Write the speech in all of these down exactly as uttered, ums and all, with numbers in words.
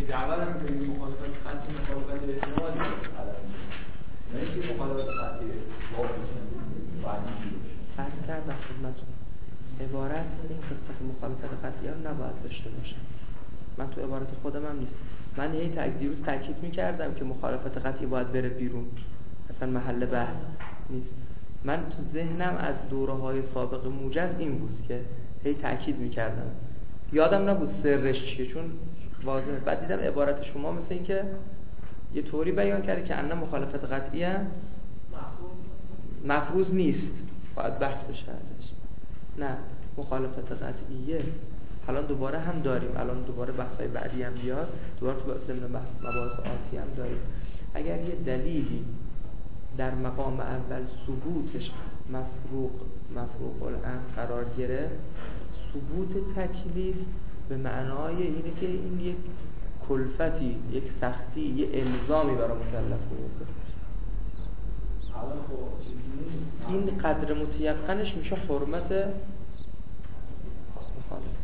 پیج اول هم که مخالفت قطعی مخالفت احتمالی علم نه اینکه مخالفت قطعی واقعی فرض کردم خدمتتون عبارت این قسمت مخالفت قطعی هم نباید داشته باشه. من تو عبارت خودم هم نیست. من هی تا دیروز تاکید می‌کردم که مخالفت قطعی باید بره بیرون، اصلا محل بحث نیست. من تو ذهنم از دوره‌های سابق موجز این بود که هی تاکید می‌کردم، یادم نبود سرش چیه چون واضحه. بعد دیدم عبارت شما مثل این که یه طوری بیان کرده که انه مخالفت قطعی هم مفروض نیست، باید بحث بشه ازش. نه، مخالفت قطعیه الان دوباره هم داریم، الان دوباره بحث‌های بعدی هم بیاد، دوباره تو ضمن مباحث آتی هم داریم. اگر یه دلیلی در مقام اول ثبوتش مفروغ مفروغ الامر قرار گرفت، ثبوت تکلیف به معنای اینه که این یک کلفتی، یک سختی، یه الزامی برای مکلف میفته. این قدر متیقنش میشه حرمت مخالف.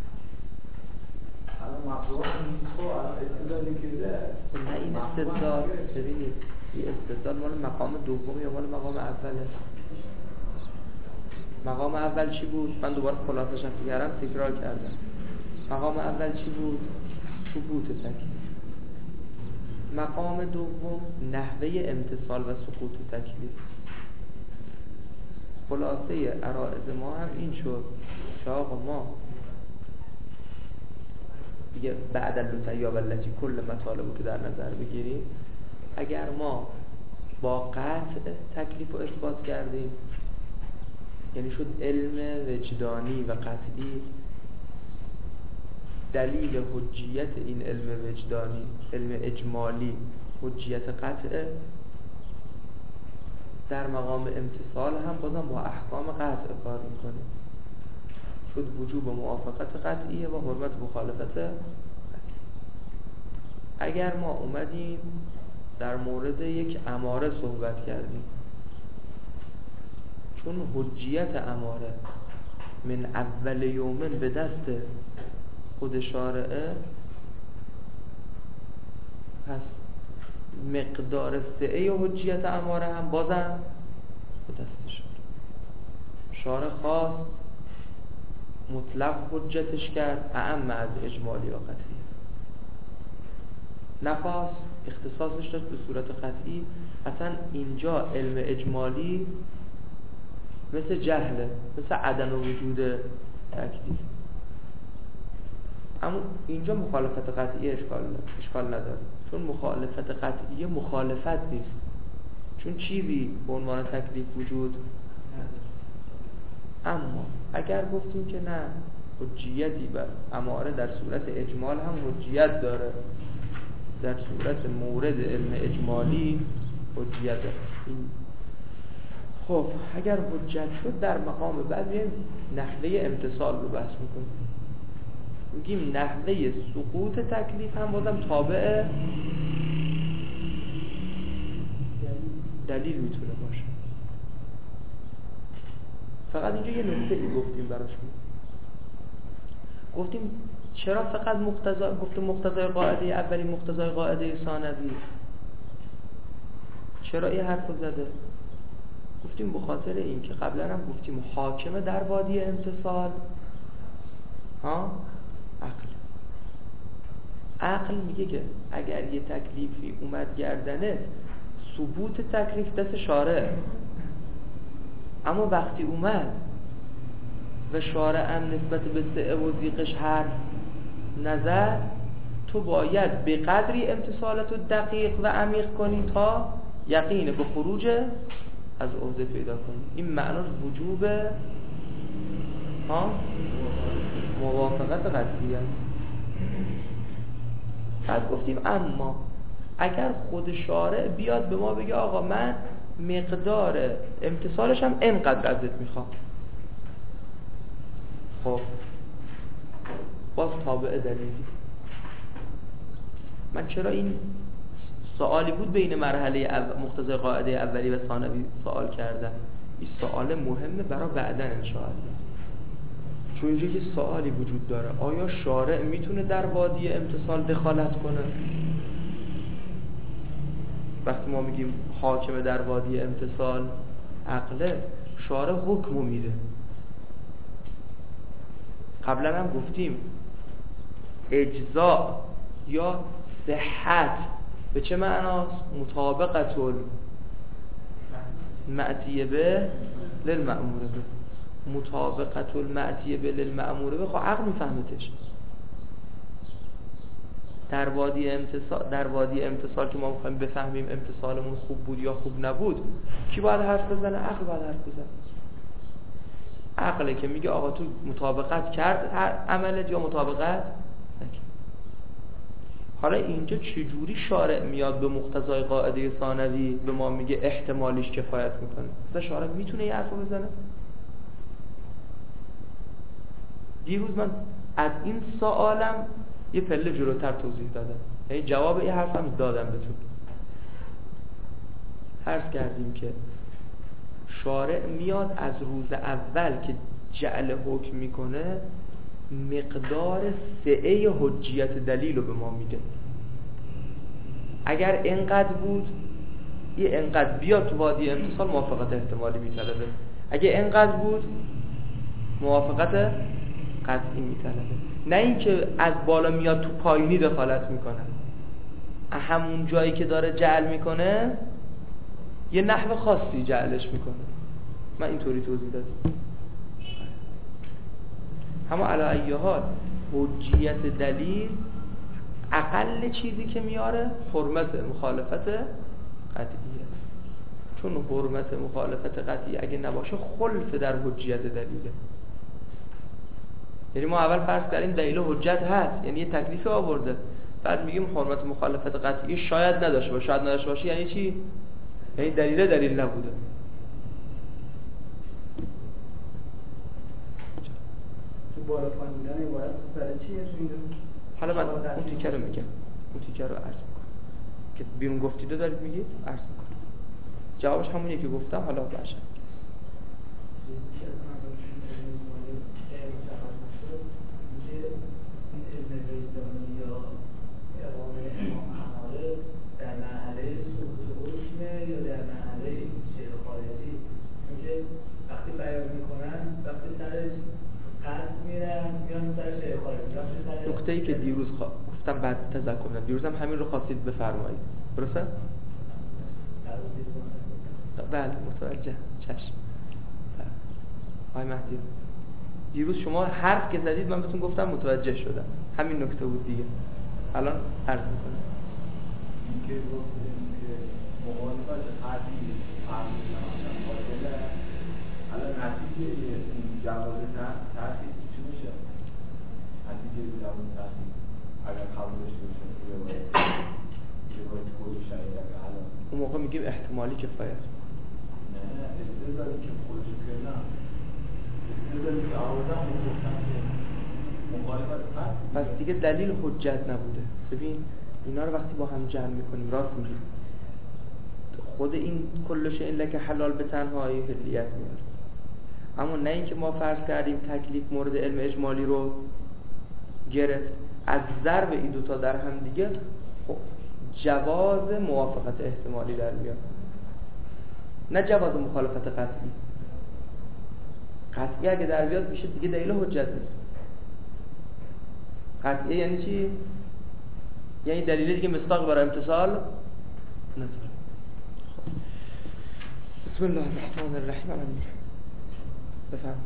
الان مفروض نیست خب الان استدلالی که نه این استدلال ببینید این استدلال مال مقام دوم یا مال مقام اوله؟ مقام اول چی بود؟ من دوباره خلاصش هم کردم تکرار کردم. مقام اول چی بود؟ ثبوت تکلیف. مقام دوم نحوه امتصال و سقوط تکلیف. خلاصه عرائض ما هم این شد که آقا ما دیگه بعد اللوتیا والتی کل مطالبو که در نظر بگیریم، اگر ما با قطع تکلیف رو اثبات کردیم، یعنی شد علم وجدانی و قطعی، دلیل حجیت این علم وجدانی، علم اجمالی حجیت قطعه، در مقام امتصال هم بازم با احکام قطع کار میکنه، شد وجوب موافقت قطعیه و حرمت مخالفت قطعی. اگر ما اومدیم در مورد یک اماره صحبت کردیم، چون حجیت اماره من اول یومن به دست خود شارعه، پس مقدار سعه حجیت اماره هم بازم به دست شارع. شارع خواست مطلق حجتش کرد اعم از اجمالی و قطعی، نخواست اختصاصش داشت به صورت قطعی. اصلا اینجا علم اجمالی مثل جهله، مثل عدم وجود تکلیف، اما اینجا مخالفت قطعی اشکال اشکال نداره، چون مخالفت قطعی مخالفت نیست، چون چیزی به عنوان تکلیف وجود نداره. اما اگر گفتیم که نه، حجیتی بر اماره در صورت اجمال هم حجیت داره، در صورت مورد علم اجمالی حجیت داره. این خب اگر حجت شد در مقام بعد میگیم نحوه امتصال رو بحث میکنیم، میگیم نحوه سقوط تکلیف هم بازم تابع دلیل میتونه باشه. فقط اینجا یه نکته ای گفتیم براشون، گفتیم چرا فقط مقتضا، گفتیم مقتضای قاعده اولی مقتضای قاعده ثانوی، چرا این حرفو زده؟ گفتیم به خاطر این که قبلا هم گفتیم حاکمه در وادی امتصال ها عقل. عقل میگه که اگر یه تکلیفی اومد گردنه، ثبوت تکلیف دست شارع، اما وقتی اومد و شارع هم نسبت به سعه و ضیقش حرف نظر، تو باید به قدری امتصالت رو دقیق و عمیق کنی تا یقین به خروج از عهده پیدا کنی. این معناش وجوب ها موافقت قطعی است. بعد گفتیم اما اگر خود شارع بیاد به ما بگه آقا من مقدار امتصالش هم اینقدر ازت میخوام، خب باز تابع دلیلی. من چرا این سوالی بود بین مرحله مقتضای قاعده اولی و ثانوی سوال کردم، این سوال مهمه برای بعدن انشاءالله. چون اینجا یه سوالی وجود داره، آیا شارع میتونه در وادی امتثال دخالت کنه؟ وقتی ما میگیم حاکم در وادی امتثال عقله، شارع حکمو میده. قبلا هم گفتیم اجزاء یا صحت به چه معناست؟ مطابقت المعتیه به للمأموره به، مطابقت المعتیه به للمأموره به. خب عقل میفهمتش. در وادی امتثال در وادی امتثال که ما میخوایم بفهمیم امتثالمون خوب بود یا خوب نبود، کی باید حرف بزنه؟ عقل باید حرف بزنه. عقله که میگه آقا تو مطابقت کرد عملت یا مطابقت نکرد. حالا اینجا چجوری شارع میاد به مقتضای قاعده ثانوی به ما میگه احتمالیش کفایت میکنه؟ مثلا شارع میتونه یه حرفو بزنه؟ دیروز من از این سوالم یه پله جلوتر توضیح دادم، یعنی جواب این حرفم دادم بهتون. عرض کردیم که شارع میاد از روز اول که جعل حکم میکنه مقدار سعه حجیت دلیل رو به ما میده. اگر اینقدر بود یه اینقدر بیاد تو وادی امتثال موافقت احتمالی میطلبه، اگه اینقدر بود موافقت قطعی میطلبه. نه اینکه از بالا میاد تو پایینی دخالت میکنه، همون جایی که داره جعل میکنه یه نحو خاصی جعلش میکنه. من اینطوری توضیح دادم. اما علی ای حال حجیت دلیل اقل چیزی که میاره حرمت مخالفت قطعیه، چون حرمت مخالفت قطعی اگه نباشه خلف در حجیت دلیله. یعنی ما اول فرض کردیم دلیل حجت هست، یعنی یه تکلیف آورده، بعد میگیم حرمت مخالفت قطعی شاید نداشته باشه. شاید نداشته باشه یعنی چی؟ یعنی دلیل دلیل نبوده. تو بالا پایین بودن عبارت سر چیه تو این؟ حالا من اون تیکه رو میگم، اون تیکه رو عرض میکنم که بیرون گفتیده دارید میگید، عرض میکنم جوابش همونیه که گفتم. حالا باشه نکته‌ای که دیروز خوا... گفتم بعد تذکر کنم، دیروز هم همین رو خواستید بفرمایید، درسته؟ بله متوجه. چشم. آقای مهدی دیروز شما حرف که زدید من بهتون گفتم متوجه شدم، همین نکته بود دیگه. الان عرض میکنم این که گفتیم که مخالفت قطعی فرمودن فاضله، الان نتیجه این جواز تحصیل چی میشه؟ نتیجه جواز تحصیل اگر قبولش بشه یه باید یه باید کلی شهید اگر الان اون موقع میگیم احتمالی کفایت. نه استدلالی که خودشو کردم، استدلالی که آوردم اون گفتم که مخالفت قطعی پس دیگه دلیل حجت نبوده. ببین اینا رو وقتی با هم جمع میکنیم راست میگیم، خود این کلش این لکه حلال به تنهایی حلیت میاره. اما نه اینکه ما فرض کردیم تکلیف مورد علم اجمالی رو گرفت، از ضرب این دوتا در هم دیگه خب جواز موافقت احتمالی در میاد، نه جواز مخالفت قطعی. قطعی اگه در بیاد میشه دیگه دلیل حجت نیست. قطعی یعنی چی؟ یعنی دلیل دیگه مصداق برای امتثال نداره. بسم الله الرحمن الرحیم. آمین. بفهم.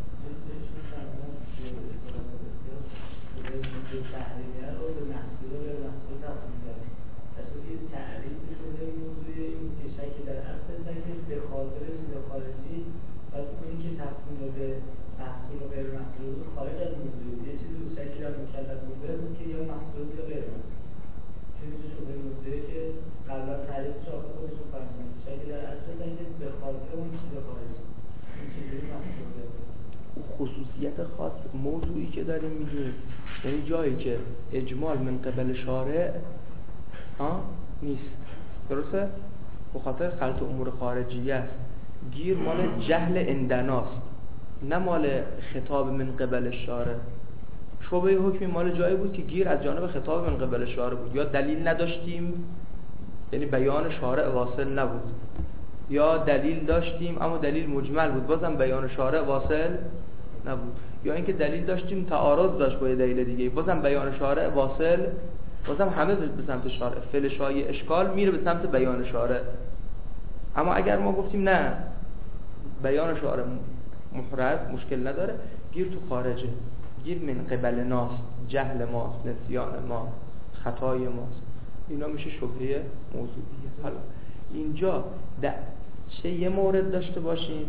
تحریمیه رو به محصول و به محصول تقسیم کرد. اصلا تعریف شده موضوع این که شک در اصل تکلیف به خاطر چیز خارجی و اونی که تقسیم به محصول و غیر محصول خارج از موضوع یه چیزی رو شکی در مکلف بوده بود که یا محصول یا غیر محصول. چیزی شده موضوعی که قبلا تعریف شاخه خودشون فرمودن شکی در اصل تکلیف به خاطر اون چیز خارجی. این چیزی محصول خصوصیت خاص موضوعی که داریم میگیم، یعنی جایی که اجمال من قبل شارع ها نیست، درسته؟ به خاطر خلط امور خارجی است، گیر مال جهل اندناست. نه مال خطاب من قبل شارع. شبهه حکمی مال جایی بود که گیر از جانب خطاب من قبل شارع بود، یا دلیل نداشتیم یعنی بیان شارع واصل نبود، یا دلیل داشتیم اما دلیل مجمل بود بازم بیان شارع واصل نبود، یا اینکه دلیل داشتیم تعارض داشت با دلیل دیگه بازم بیان شارع واصل، بازم همه به سمت شارع، فلشای اشکال میره به سمت بیان شارع. اما اگر ما گفتیم نه بیان شارع محرز مشکل نداره، گیر تو خارجه، گیر من قبل ناس، جهل ماست، نسیان ما، خطای ماست، اینا میشه شبهه موضوعیه. حالا اینجا چه یه مورد داشته باشیم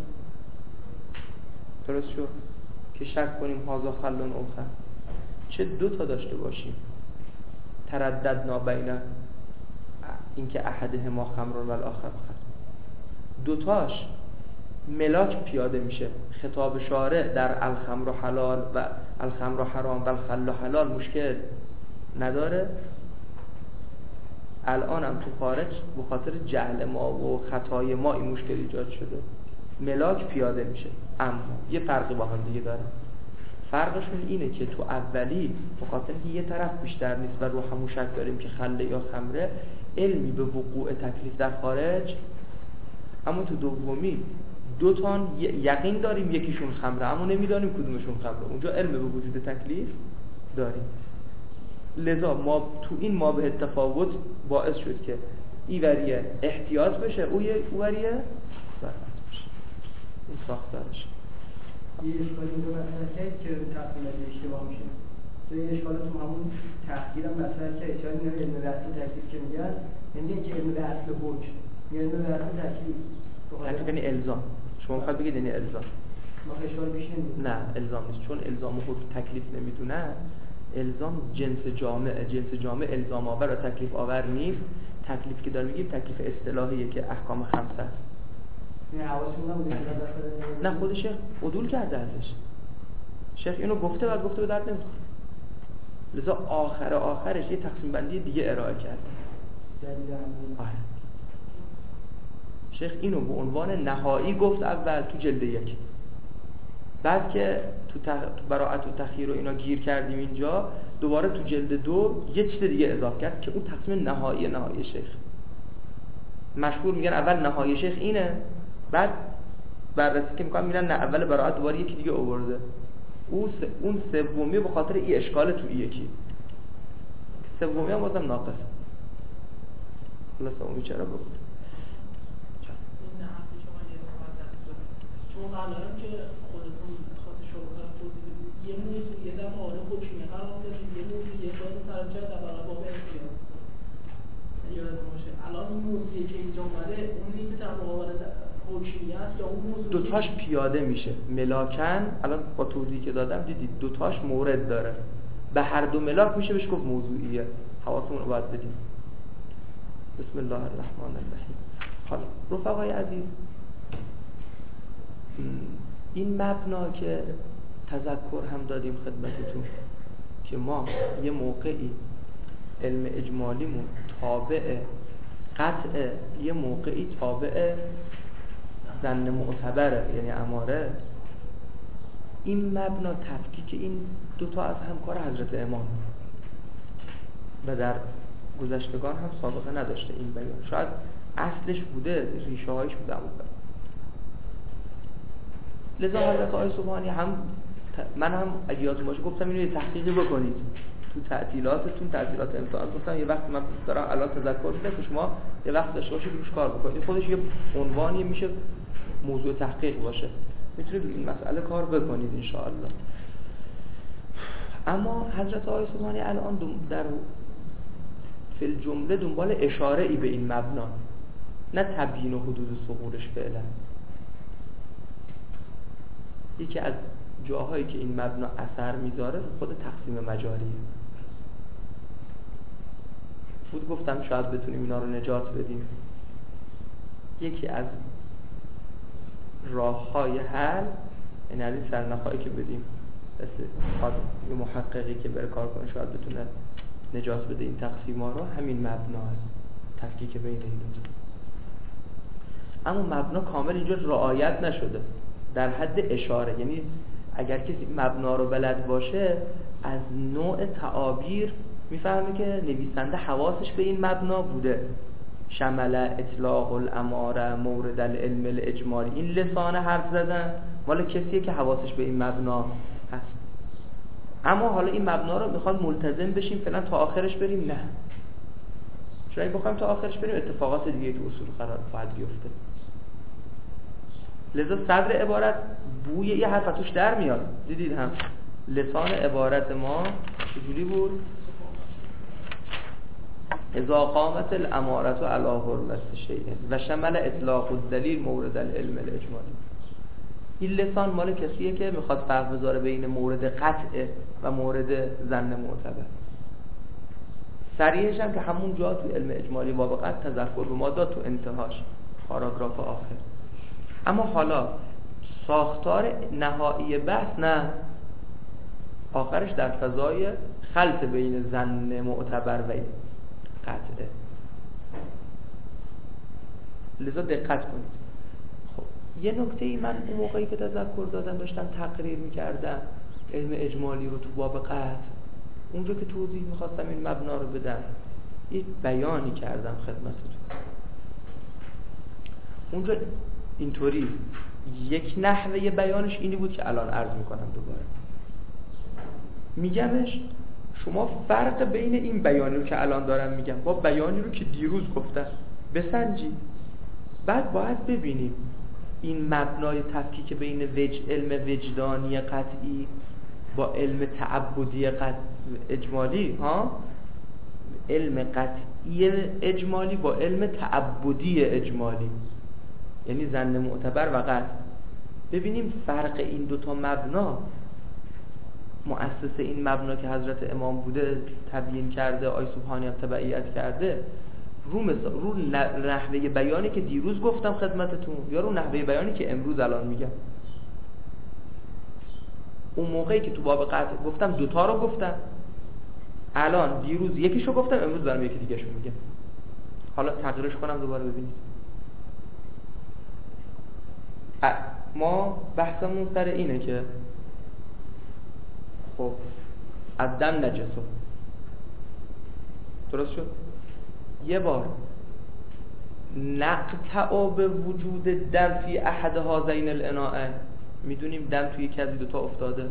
درست شد که شک کنیم هازا خلون او خل، چه دو تا داشته باشیم ترددنا بین اینکه احدهما خمر و الاخر خمر، دوتاش ملاک پیاده میشه. خطاب شارع در الخمر حلال و الخمر حرام و الخل حلال مشکل نداره، الان هم تو خارج به خاطر جهل ما و خطای ما این مشکل ایجاد شده، ملاک پیاده میشه. اما یه فرقی با هم دیگه داره، فرقشون اینه که تو اولی به خاطر که یه طرف بیشتر نیست و رو همون شک داریم که خله یا خمره، علمی به وقوع تکلیف در خارج، اما تو دومی دو تان یقین داریم یکیشون خمره اما نمیدانیم کدومشون خمره، اونجا علم به وجود تکلیف داریم. لذا ما تو این ما به تفاوت باعث شد که ایوریه احتیاط بشه، او یه اوریه برفت بشه. این ساختارش یه اشکالی رو مطرح کرد که تقسیم اشتباه میشه. تو این اشکال تو همون تحقیل هم مطرح کرد چرا این علم به اصل تکلیف که میگن، یعنی اینکه علم به اصل حکم، یعنی علم به اصل تکلیف. تکلیف یعنی الزام. شما میخواید بگید یعنی الزام. ما اشکال پیش نمیاد. نه الزام نیست، چون الزام حکم تکلیف نمیدونه. الزام جنس جامع، جنس جامع الزام آور و تکلیف آور نیست. تکلیف که داریم میگیم تکلیف اصطلاحیه که احکام خمسه است. نه حواسمون نبود. نه خود شیخ عدول کرده ازش. شیخ اینو گفته بعد گفته به درد نمیخوره. لذا آخر آخرش یه تقسیم بندی دیگه ارائه کرد. آره. شیخ اینو به عنوان نهایی گفت اول تو جلد یک، بعد که تو, تخ... تو براعت و تخییر و اینا گیر کردیم اینجا، دوباره تو جلد دو یه چیز دیگه اضافه کرد که اون تقسیم نهایی نهایی شیخ. مشهور میگن اول نهایی شیخ اینه، بعد بررسی که میکنم میرن نه اول براعت دوباره یکی دیگه آورده. اون س... اون سومی به خاطر این اشکال تو یکی، سومی هم بازم ناقص. خلاص اون چرا بود؟ چون الان که خودتون خاطر شما توضیح بدید یه موضوع یه در مورد حکمی قرار دادید، یه موضوع یه باز ترجمه در برابر اختیار یادتون باشه. الان این موضوعی که اینجا اومده اونی که در مقابل حکمی است یا اون موضوع دوتاش پیاده میشه ملاکن. الان با توضیحی که دادم دیدید دوتاش مورد داره، به هر دو ملاک میشه بهش گفت موضوعیه. حواسمون رو باید بدیم. بسم الله الرحمن الرحیم. حالا رفقای عزیز، این مبنا که تذکر هم دادیم خدمتتون که ما یه موقعی علم اجمالیمون تابع قطع، یه موقعی تابع ظن معتبره یعنی اماره. این مبنا تفکیک این دوتا از همکار حضرت امام و در گذشتگان هم سابقه نداشته این بیان، شاید اصلش بوده ریشه هایش بوده اما لذا حضرت آقای سبحانی هم من هم اگه یادتون باشه گفتم اینو یه تحقیقی بکنید تو تعطیلاتتون، تعطیلات امتحان. گفتم یه وقت من دارم الان تذکر میده که شما یه وقت داشته باشید روش کار بکنید، خودش یه عنوانی میشه موضوع تحقیق باشه، میتونید این مسئله کار بکنید ان شاء الله. اما حضرت آقای سبحانی الان در فی الجمله دنبال اشاره ای به این مبنا، نه تبیین و حدود ظهورش فعلا. یکی از جاهایی که این مبنا اثر میذاره خود تقسیم مجاریه بود. گفتم شاید بتونیم اینا رو نجات بدیم. یکی از راههای حل این علی سرنخایی که بدیم مثل یه محققی که بره کار کنه شاید بتونه نجات بده این تقسیم ها رو، همین مبنا هست، تفکیک بین این دو. اما مبنا کامل اینجا رعایت نشده. در حد اشاره، یعنی اگر کسی مبنا رو بلد باشه از نوع تعابیر میفهمه که نویسنده حواسش به این مبنا بوده. شمل اطلاق الاماره مورد العلم الاجمالی، این لسان حرف زدن مال کسیه که حواسش به این مبنا هست. اما حالا این مبنا رو میخواد ملتزم بشیم فعلا تا آخرش بریم؟ نه، چون اگه بخوایم تا آخرش بریم اتفاقات دیگه تو اصول قرار باید بیفته. لذا صدر عبارت بوی یه حرف توش در میاد. دیدید هم لسان عبارت ما چجوری بود؟ اذا قامت الامارة علی حرمت شیء و شمل اطلاق الدلیل مورد العلم الاجمالی. این لسان مال کسیه که میخواد فرق بذاره بین مورد قطع و مورد ظن معتبر. صریحش هم که همون جا تو علم اجمالی وابقت تذکر به ما داد تو انتهاش پاراگراف آخر. اما حالا ساختار نهایی بحث نه، آخرش در فضای خلط بین ظن معتبر و قطعه. لذا دقت کنید. خب یه نکته ای من اون موقعی که تذکر دادم داشتم تقریر میکردم علم اجمالی رو تو باب قطع، اونجا که توضیح میخواستم این مبنا رو بدم یه بیانی کردم خدمتتون. اونجا اینطوری یک نحوه بیانش اینی بود که الان عرض میکنم دوباره. میگمش شما فرق بین این بیانی رو که الان دارم میگم با بیانی رو که دیروز گفتم بسنجید. بعد باید ببینیم این مبنای تفکیک بین وج... علم وجدانی قطعی با علم تعبدی قطع اجمالی، ها علم قطعی اجمالی با علم تعبدی اجمالی، یعنی ظن معتبر و قطع. ببینیم فرق این دوتا مبنا، مؤسس این مبنا که حضرت امام بوده تبیین کرده، آی سبحانی هم تبعیت کرده، رو, مثال، رو نحوه بیانی که دیروز گفتم خدمتتون یا رو نحوه بیانی که امروز الان میگم. اون موقعی که تو باب قطع گفتم دوتا رو گفتم، الان دیروز یکیشو گفتم، امروز دارم یکی دیگه شو میگم. حالا تغییرش کنم دوباره ببینید. ما بحثمون سر اینه که خب الدم نجسه، درست شد؟ یه بار نقطع به وجود دم فی احد هذین الاناء، میدونیم دم توی یکی از دوتا افتاده،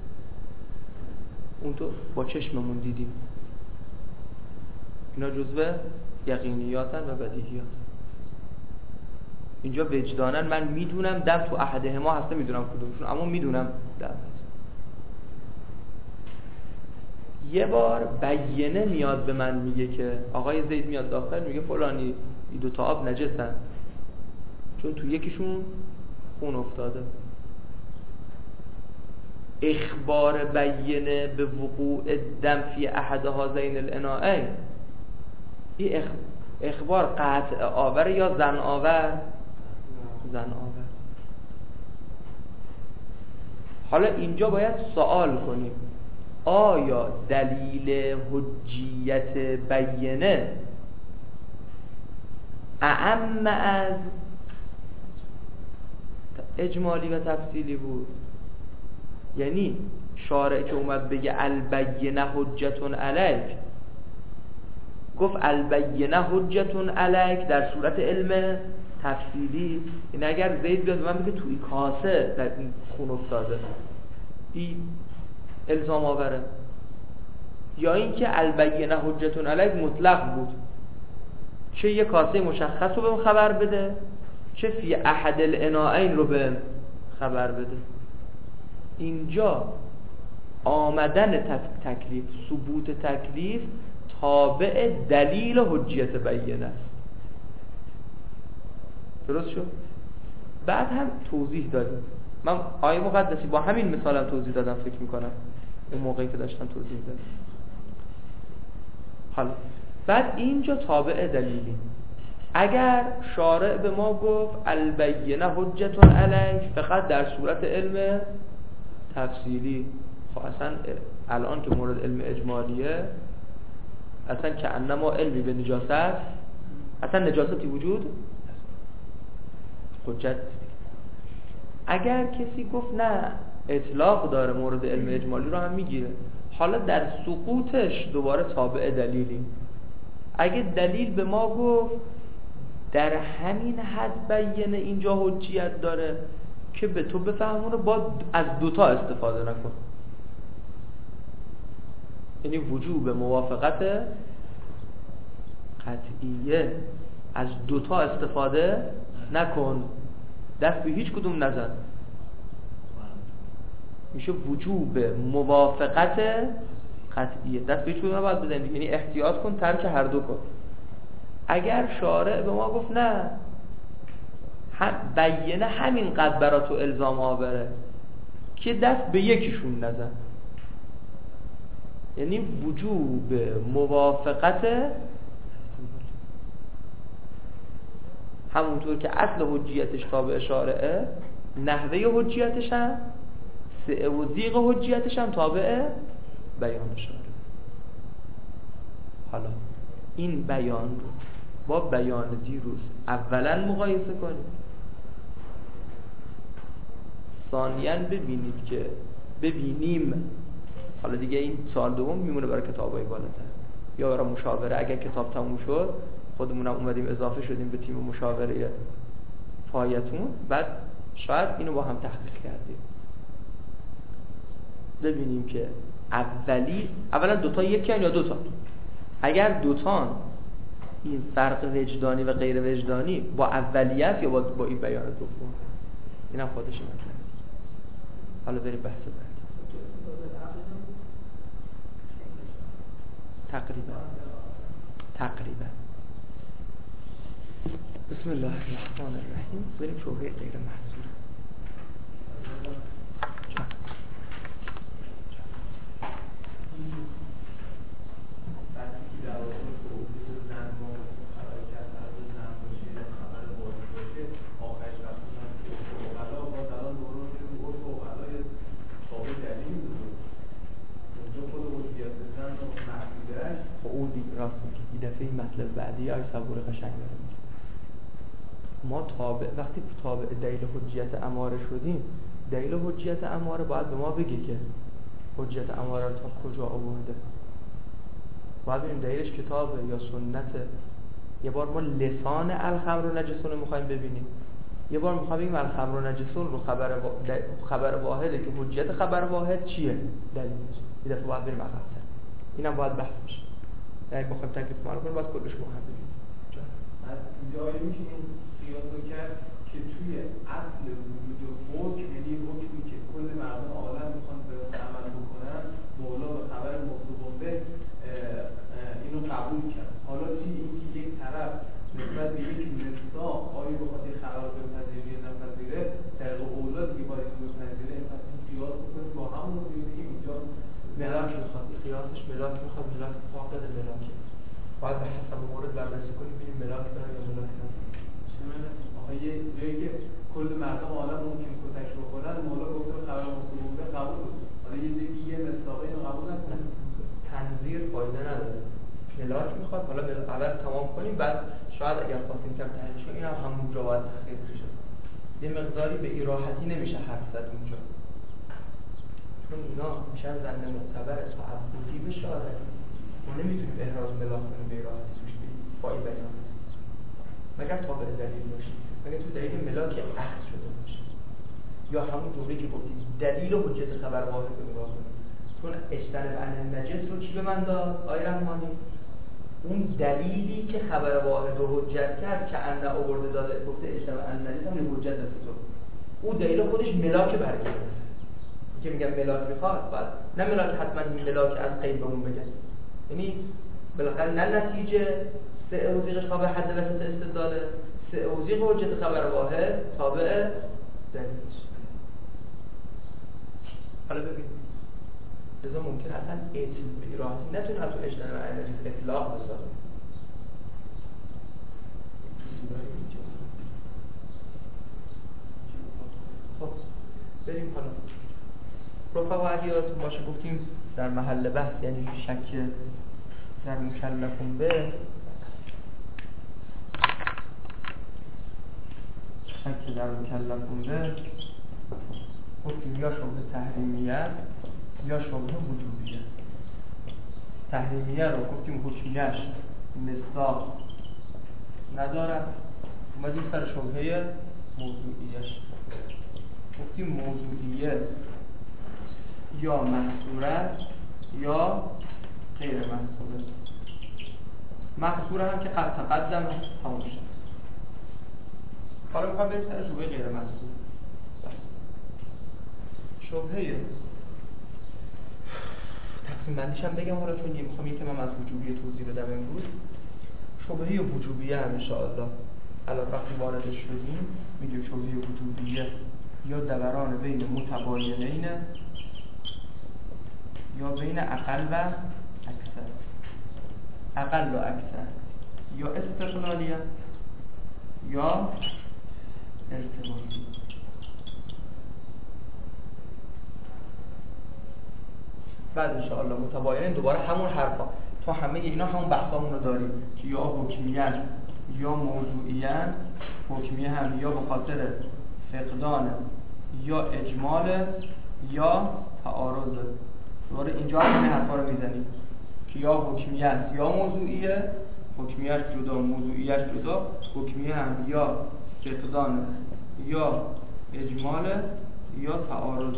اون تو با چشممون دیدیم، اینا جزوه یقینیاتن و بدیهیات. اینجا وجدانن من میدونم دم تو احدهما هسته، میدونم کدومشون، اما میدونم دم هست. یه بار بیینه میاد به من میگه که آقای زید میاد داخل میگه فلانی این دو تا آب نجسن چون تو یکیشون خون افتاده. اخبار بیینه به وقوع دم فی احد هذین الاناء، این اخبار قطع آور یا زن آور؟ زن آور. حالا اینجا باید سوال کنیم آیا دلیل حجیت بیینه اعم از اجمالی و تفصیلی بود؟ یعنی شارع که اومد بگه البینه حجتون علیک، گفت البینه حجتون علیک در صورت علم تفصیلی، این اگر زید بیاد من بگه توی کاسه در این خون افتاده این الزام آوره، یا اینکه البینه حجتون علیک مطلق بود، چه یه کاسه مشخص رو بهم خبر بده چه فی احد الاناءین رو بهم خبر بده. اینجا آمدن تکلیف، ثبوت تکلیف تابع دلیل حجیت بیینه است. درست شد؟ بعد هم توضیح دادیم، من آیه مقدسی با همین مثالم توضیح دادم فکر میکنم اون موقعی که داشتم توضیح دادم. حالا بعد اینجا تابع دلیلی، اگر شارع به ما گفت البینه حجتون علیک فقط در صورت علم تفصیلی، خب اصلا الان که مورد علم اجمالیه اصلا که انما علمی به نجاست، اصلا نجاستی وجود حجت. اگر کسی گفت نه اطلاق داره مورد علم اجمالی رو هم میگیره، حالا در سقوطش دوباره تابع دلیلی. اگه دلیل به ما گفت در همین حد بیانه اینجا حجیت داره که به تو بفهمونه با از دوتا استفاده نکن، یعنی وجوب موافقت قطعیه، از دوتا استفاده نکن، دست به هیچ کدوم نزن، میشه وجوب موافقت قطعیه، دست به هیچ کدوم نباید بزنی، یعنی احتیاط کن، ترک هر دو کن. اگر شارع به ما گفت نه هم بیانه همین قد برا تو الزام آوره که دست به یکیشون نزن، یعنی وجوب موافقت همونطور که اصل حجیتش تابع شارعه، نحوه حجیتش هم سعه و ضیق حجیتش هم تابع بیان شارعه. حالا این بیان رو با بیان دیروز اولا مقایسه کنید، ثانیاً ببینید که ببینیم، حالا دیگه این سال دوم میمونه برای کتابای بالاتر یا برای مشاوره. اگر کتاب تموم شد خودمونم اومدیم اضافه شدیم به تیم مشاوره پایتون، بعد شاید اینو با هم تحقیق کردیم، ببینیم که اولی اولا دوتا یکی یا دوتا. اگر دوتان این فرق وجدانی و غیر وجدانی با اولیت یا با, با این بیان دوم، اینم خودش مطلبه. حالا بریم بحث بعدی. تقریبا تقریبا بسم الله الرحمن الرحیم. بریم شبهه غیر محصول. این مطلب بعدی آی صبور قشنگ داره. ما تابع وقتی تابع دلیل حجیت اماره شدیم، دلیل حجیت اماره باید به ما بگه که حجیت اماره رو تا کجا آورده. باید ببینیم دلیلش کتابه یا سنته. یه بار ما لسان الخمر و نجسون رو میخوایم ببینیم، یه بار میخوایم بگیم الخمر و نجسون رو خبر با... خبر واحده که حجیت خبر واحد چیه دلیلش. یه دفعه باید بریم عقب‌تر، اینم باید بحث بشه. اگه بخوایم تکلیف معلوم کنیم باید کلش مهم بگیم. از جایی میشه این قیاس رو کرد که توی اصل وجود حکم، یعنی حکمی که کل مردم عالم میخوان به عمل بکنن، مولا به خبر موصوف به اینو قبول کرد. حالا توی اینکه یک طرف نسبت به یک مصداق آیا بخواد یک خبر رو بپذیره یا نپذیره، طریق اولا دیگه باید بپذیره، این پس این قیاس بکنیم با همون رو بگیم اینجا ملاک میخواد، قیاسش ملاک میخواد، ملاک فاقد ملاکه. باید به حسب مورد بررسی کنیم ببینیم ملاک داره یا ملاک نداره. آخه یه جایی که کل مردم عالم ممکن کتک بکنن، مولا گفته خبر موصوف به قبول بود. حالا یه جایی یه مصداقی اینو قبول نکنه، تنظیر فایده نداره. ملاک میخواد، حالا اول تمام کنیم، بعد شاید اگر خواستیم کم تحلیلش کنیم اینم همونجا باید تحقیق بشه. یه مقداری به این راحتی نمیشه حرف زد اونجا، چون اینا میشن زنده معتبر تعبدی به شارع. ما نمیتونیم احراز ملاک کنیم به راحتی توش بگیم با این بیان، مگر تابع دلیل باشه، مگر تو دلیل ملاک اخذ شده باشه، یا همون جوری که گفتیم دلیل و حجت خبر واحد رو نگاه کنیم. چون اجتنب عن النجس رو کی به من داد؟ آقای رحمانی اون دلیلی که خبر واحد رو حجت کرد که ان آورده داده گفته اجتنب عن النجس هم حجت دست تو، اون دلیل خودش ملاک برگرده که میگم ملاک میخواد، بعد نه ملاک حتما این ملاک از غیب به اون بگه، یعنی بالاخره نه نتیجه سعه و ضیقش تابع حد وسط استدلاله، سعه و ضیق حجت خبر واحد تابع دلیلش. حالا ببینید لذا ممکن اصلا اطلاق راحتی نتونه از اون اجتناب عن النجس اطلاق بسازه. خب بریم حالا رفقا اگه یادتون باشه گفتیم در محل بحث یعنی شک در مکلفون به شک در مکلفون به گفتیم یا شبهه تحریمیه یا شبهه وجوبیه. تحریمیه رو گفتیم حکمیش مصداق ندارد، اومدیم سر شبهه موضوعیش گفتیم موضوعیه یا محصوره یا غیر محصوره. محصوره هم که قد تقدم تموم شد. حالا میخوام بریم سر شبهه غیر محصوره. شبهه تقسیم بندیش هم بگم حالا چون میخوام یکم هم از وجوبیه توضیح بدم امروز. شبهه وجوبیه هم انشاءالله الان وقتی واردش شدیم میگیم شبهه وجوبیه یا دوران بین متباینین یا بین اقل و اکثر. اقل و اکثر یا استقلالیه یا ارتباطی. بعد انشاءالله متباینین دوباره همون حرفا تو همه اینا همون بحثامون رو داریم که یا حکمیان یا موضوعیان. حکمیه هم یا به خاطر فقدان یا اجمال یا تعارض. دوباره اینجا همین حرفا رو میزنیم که یا حکمیه است یا موضوعیه. حکمیهش جدا موضوعیهش جدا. حکمیه هم یا فقدان یا اجمال یا تعارض.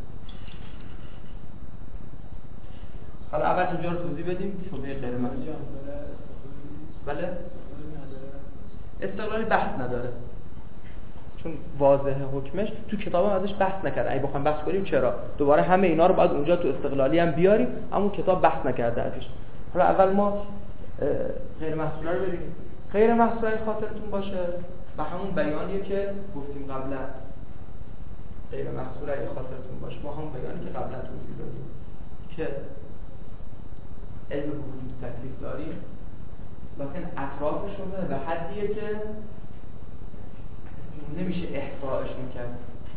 حالا اول اینجا رو توضیح بدیم. شبهه غیر محصوره بله استقلالی بحث نداره چون واضحه حکمش تو کتاب هم ازش بحث نکرده. اگه بخوایم بحث کنیم چرا دوباره همه اینا رو باید اونجا تو استقلالی هم بیاریم اما کتاب بحث نکرده ازش. حالا اول ما غیر محصوره رو ببینیم. غیر محصوره خاطرتون باشه و همون بیانیه که گفتیم قبلا. غیر محصوره خاطرتون باشه ما همون بیانی که قبلا توضیح دادیم که علم وجود تکلیف داریم لکن اطرافشونه به حدیه که نمیشه احصایش میکرد.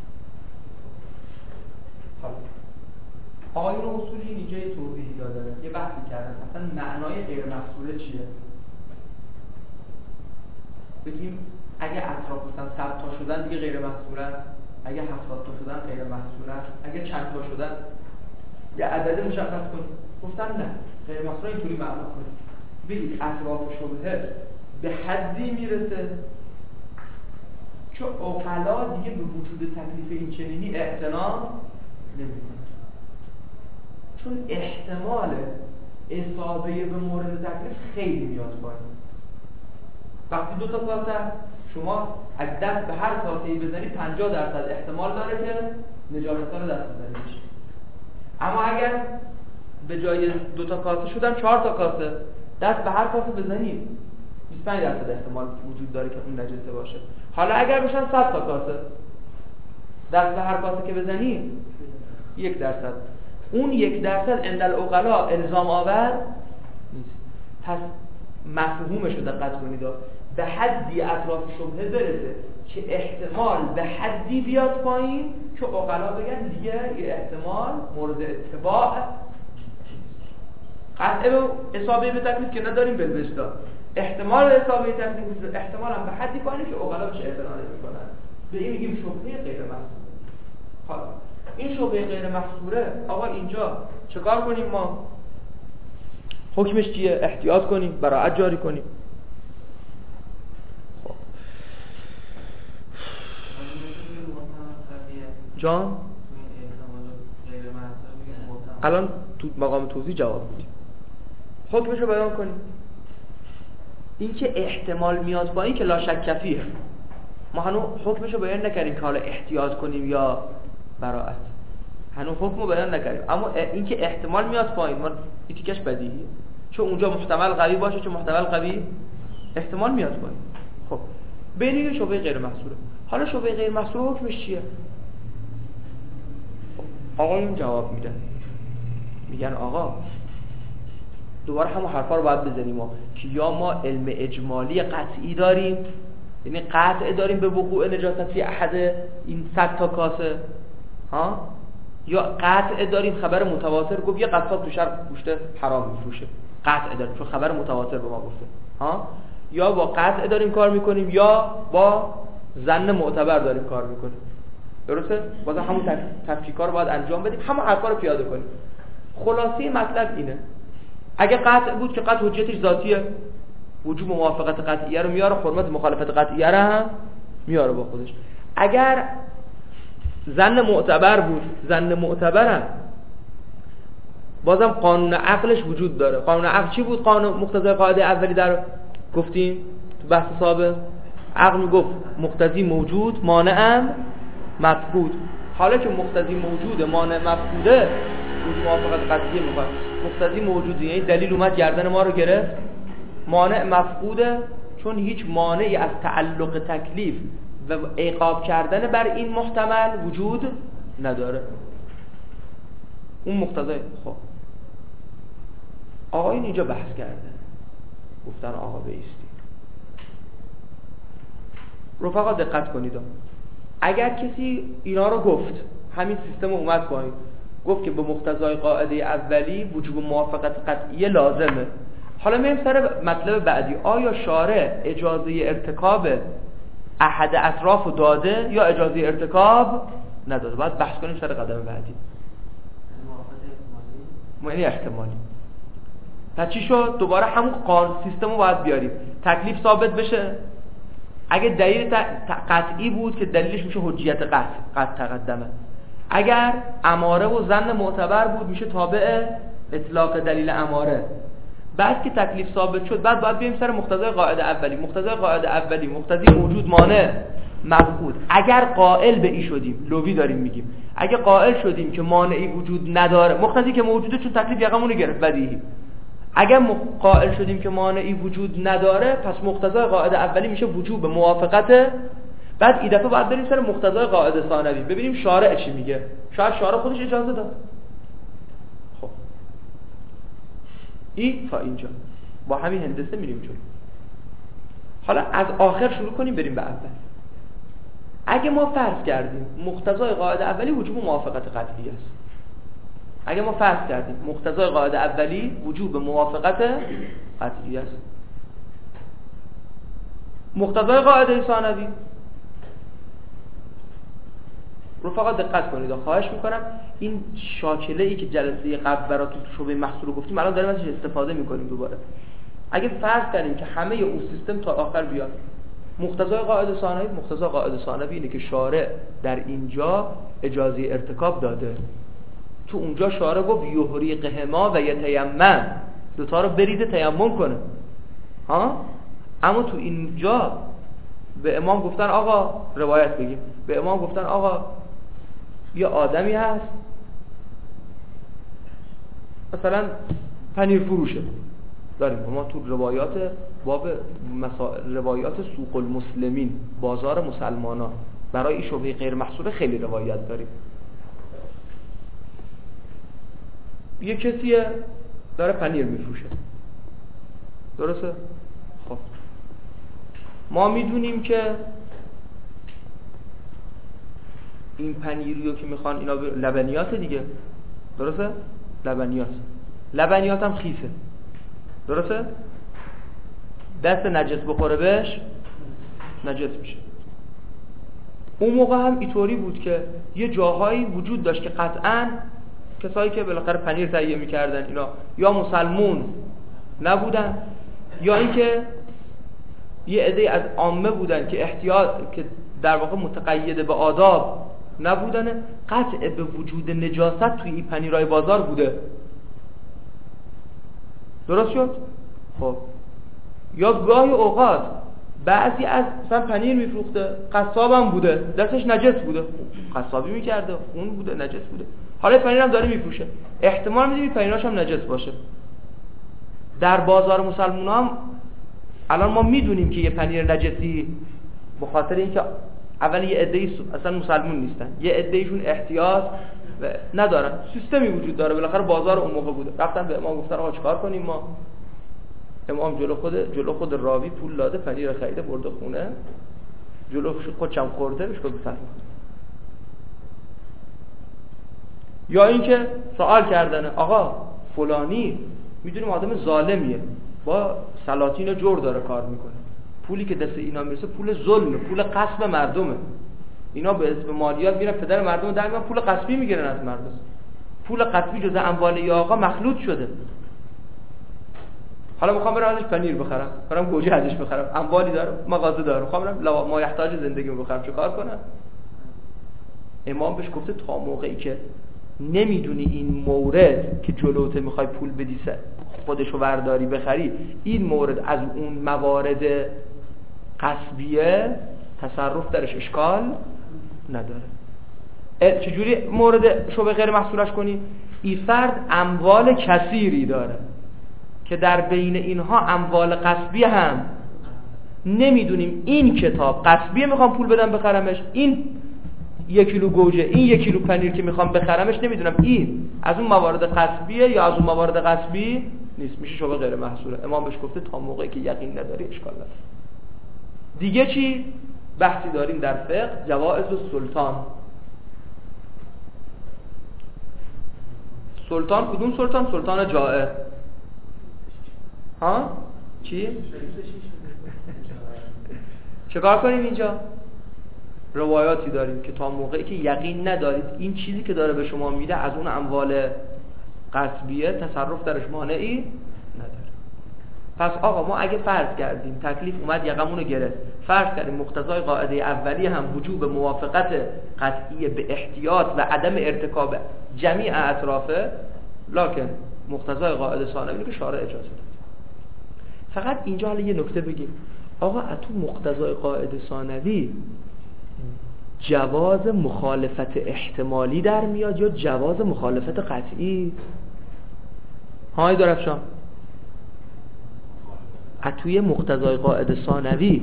حالا آقایون اصولی اینجا یه توضیحی دادن، یه بحثی کردن اصلا معنای غیر محصوره چیه. بگیم اگه اطراف مثلا صد تا شدن دیگه غیر محصوره، اگه هفتاد تا شدن غیر محصوره، اگه چند تا شدن یه عدد مشخص کنید. گفتن نه غیر محصوره اینطوری معنا کنید. بگید اطراف شبهه به حدی میرسه که عقلا دیگه به وجود تکلیف این چنینی اعتنا نمی‌کنن، چون احتمال اصابه به مورد تکلیف خیلی میاد پایین. وقتی دو تا کاسه شما از دست به هر کاسه‌ای بزنی پنجاه درصد احتمال داره که نجاست رو دست بزنی. اما اگر به جای دو تا کاسه شدن چهار تا کاسه، دست به هر کاسه بزنی بیست و پنج درصد احتمال وجود داره که اون نجسه باشه. حالا اگر بشن صد تا کاسه، دست به هر کاسه که بزنی یک درصد، اون یک درصد عند العقلاء الزام آور نیست. پس مفهومش رو دقت کنید به حدی اطراف شبهه برسه که احتمال به حدی بیاد پایین که عقلا بگن دیگه یه احتمال مورد اتباع قطعه به اصابه به تکلیف که نداریم بالبشتا، احتمال اصابه تکلیف احتمال هم به حدی پایینه که عقلا بهش اعتنا نمی‌کنن. به این میگیم شبهه غیر محصوره. حالا این شبهه غیر محصوره آقا اینجا چیکار کنیم ما؟ حکمش چیه؟ احتیاط کنیم، براءت جاری کنیم. خب جان الان تو مقام توضیح جواب میدیم. حکمش رو بیان کنیم. این که احتمال میاد با این که لا شک کفیه، ما هنوز حکمش رو بیان نکردیم که حالا احتیاط کنیم یا براءت، هنوز حکم رو بیان نکردیم. اما این که احتمال میاد پایین ما این تیکش بدیهیه، چون اونجا محتمل قوی باشه، چون محتمل قوی احتمال میاد پایین. خب بین شبهه غیر محصوره. حالا شبهه غیر محصوره حکمش چیه؟ آقایون جواب میدن، میگن آقا دوباره همون حرفا رو باید بزنیم ما که یا ما علم اجمالی قطعی داریم، یعنی قطع داریم به وقوع نجاست فی احد این صد تا کاسه ها، یا قطع داریم خبر متواتر گفت یه قصاب تو شرق گوشت حرام میفروشه، قطع داریم چون خبر متواتر به ما گفته ها، یا با قطع داریم کار میکنیم یا با ظن معتبر داریم کار میکنیم. درسته؟ باز همون تفکیکا رو باید انجام بدیم، همون حرفا رو پیاده کنیم. خلاصه مطلب اینه اگه قطع بود که قطع حجتش ذاتیه، وجوب موافقت قطعیه رو میاره، حرمت مخالفت قطعیه رو هم میاره با خودش. اگر ظن معتبر بود، ظن معتبرم بازم قانون عقلش وجود داره. قانون عقل چی بود؟ قانون مقتضای قاعده اولی در گفتیم تو بحث سابق، عقل میگفت مقتضی موجود مانعم مفقود. حالا که مقتضی موجوده مانع مفقوده، وجود موافقت قطعیه میخواد. مقتضی موجوده یعنی دلیل اومد گردن ما رو گرفت، مانع مفقوده چون هیچ مانعی از تعلق تکلیف و عقاب کردن بر این محتمل وجود نداره. اون مقتضای خب آقایون اینجا بحث کرده، گفتن آقا بایستی. رفقا دقت کنید، اگر کسی اینا رو گفت، همین سیستم رو اومد پایین گفت که به مقتضای قاعده اولی وجوب موافقت قطعیه لازمه، حالا میریم سر مطلب بعدی. آیا شارع اجازه ارتکاب احد اطراف رو داده یا اجازه ارتکاب نداده؟ باید بحث کنیم سر قدم بعدی. معنی احتمالی. پس چی شد؟ دوباره همون قانون سیستم رو باید بیاریم. تکلیف ثابت بشه، اگه دلیل قطعی بود که دلیلش میشه حجیت قطع قطع تقدمه، اگر اماره و ظن معتبر بود میشه تابع اطلاق دلیل اماره. بعد که تکلیف ثابت شد بعد باید بریم سر مقتضای قاعده اولی. مقتضای قاعده اولی مقتضی موجود مانع مفقود. اگر قائل به ای شدیم، لوی داریم میگیم، اگه قائل شدیم که مانعی وجود نداره، مقتضی که موجوده چون تکلیف یقمون رو گرفت بدیهی، اگر قائل شدیم که مانعی وجود نداره پس مقتضای قاعده اولی میشه وجوب موافقت. بعد این دفعه باید بریم سر مقتضای قاعده ثانوی ببینیم شارع چی میگه. شاید شارع خودش اجازه داد. خب این تا اینجا با همین هندسه میریم جلو. حالا از آخر شروع کنیم بریم به اول. اگه ما فرض کردیم مقتضای قاعده اولی وجوب موافقت قطعی است، اگه ما فرض کردیم مقتضای قاعده اولی وجوب موافقت قطعی است، مقتضای قاعده ثانوی رفقا دقت کنید، خواهش میکنم این شاکله ای که جلسه قبل براتون تو شبه محصول گفتیم الان داریم ازش استفاده میکنیم دوباره. اگه فرض کردیم که همه اون سیستم تا آخر بیاد، مقتضای قاعده ثانوی مقتضای قاعده ثانوی اینه که شارع در اینجا اجازه ارتکاب داده، تو اونجا شارع گفت یحریقهما و یتیمم، دوتا رو بریده تیمم کنه ها. اما تو اینجا به امام گفتن آقا، روایت بگیم، به امام گفتن آقا یه آدمی هست مثلا پنیر فروشه داریم ما تو روایات باب مسا... روایات سوق المسلمین، بازار مسلمانان، برای این شبهه غیر محصول خیلی روایت داریم. یه کسیه داره پنیر میفروشه، درسته؟ خب ما میدونیم که این پنیریو که میخوان اینا ب... لبنیات دیگه، درسته؟ لبنیات لبنیات هم خیسه، درسته؟ دست نجس بخوره بهش نجس میشه. اون موقع هم اینطوری بود که یه جاهایی وجود داشت که قطعاً کسایی که بالاخره پنیر تهیه میکردن اینا یا مسلمون نبودن یا اینکه یه عده از عامه بودن که احتیاط که در واقع متقید به آداب نبودن، قطع به وجود نجاست توی این پنیرهای بازار بوده. درست شد؟ خب یا گاهی اوقات بعضی از مثلا پنیر میفروخته، قصابم بوده، دستش نجس بوده، قصابی میکرده، خون بوده، نجس بوده، حالا پنیرم داره میفروشه، احتمال میدیم پنیراش هم نجس باشه. در بازار مسلمان هم الان ما میدونیم که یه پنیر نجسی به خاطر اینکه اول یه عده‌ای اصلا مسلمان نیستن، یه عده‌ایشون احتیاط ندارن، سیستمی وجود داره، بالاخره بازار اون موقع بوده، رفتن به امام گفتن آقا چیکار کنیم ما؟ امام جلو خود جلو خود راوی پول داده، پنیر خریده برده خونه، جلو خودشم خورده، بهش گفت بفرمایید. یا اینکه سوال کردن آقا فلانی میدونیم آدم ظالمیه، با سلاطین جور داره کار میکنه، پولی که دست اینا میرسه پول ظلمه، پول غصب مردمه، اینا به اسم مالیات میرن پدر مردم در میان پول غصبی میگیرن از مردم. پول غصبی جزء اموال یا آقا مخلوط شده. حالا میخوام برم ازش پنیر بخرم، برم گوجه ازش بخرم، اموالی داره، مغازه داره، میخوام برم لوا ما یحتاج زندگیمو بخرم، چه کار کنم؟ امام بهش گفته تا موقعی که نمیدونی این مورد که جلوته میخوای پول بدی خودشو برداری بخری، این مورد از اون موارد غصبیه، تصرف درش اشکال نداره. چجوری مورد شبه غیر محصولش کنی؟ این فرد اموال کثیری داره که در بین اینها اموال غصبی هم نمیدونیم این کتاب غصبیه میخوام پول بدم بخرمش، این یک کیلو گوجه، این یک کیلو پنیر که میخوام بخرمش نمیدونم این از اون موارد غصبیه یا از اون موارد غصبی نیست، میشه شبه غیر محصوله. امام بهش گفته تا موقعی که یقین نداری اشکال نداره. دیگه چی؟ بحثی داریم در فقه، جوائز السلطان. سلطان کدوم سلطان؟ سلطان جائر. ها؟ چی؟ چه کار کنیم اینجا؟ روایاتی داریم که تا موقعی که یقین ندارید این چیزی که داره به شما میده از اون اموال غصبیه، تصرف درش مانعی نداره. پس آقا ما اگه فرض کردیم تکلیف اومد یقمونو گرفت، فرض کردیم مقتضای قاعده اولی هم وجوب موافقت قطعی به احتیاط و عدم ارتکاب جمیع اطرافه، لکن مقتضای قاعده ثانوی که شارع اجازه داد. فقط اینجا حالا یه نکته بگیم، آقا تو مقتضای قاعده ثانوی جواز مخالفت احتمالی در میاد یا جواز مخالفت قطعی؟ های درفشان توی مقتضای قاعده ثانوی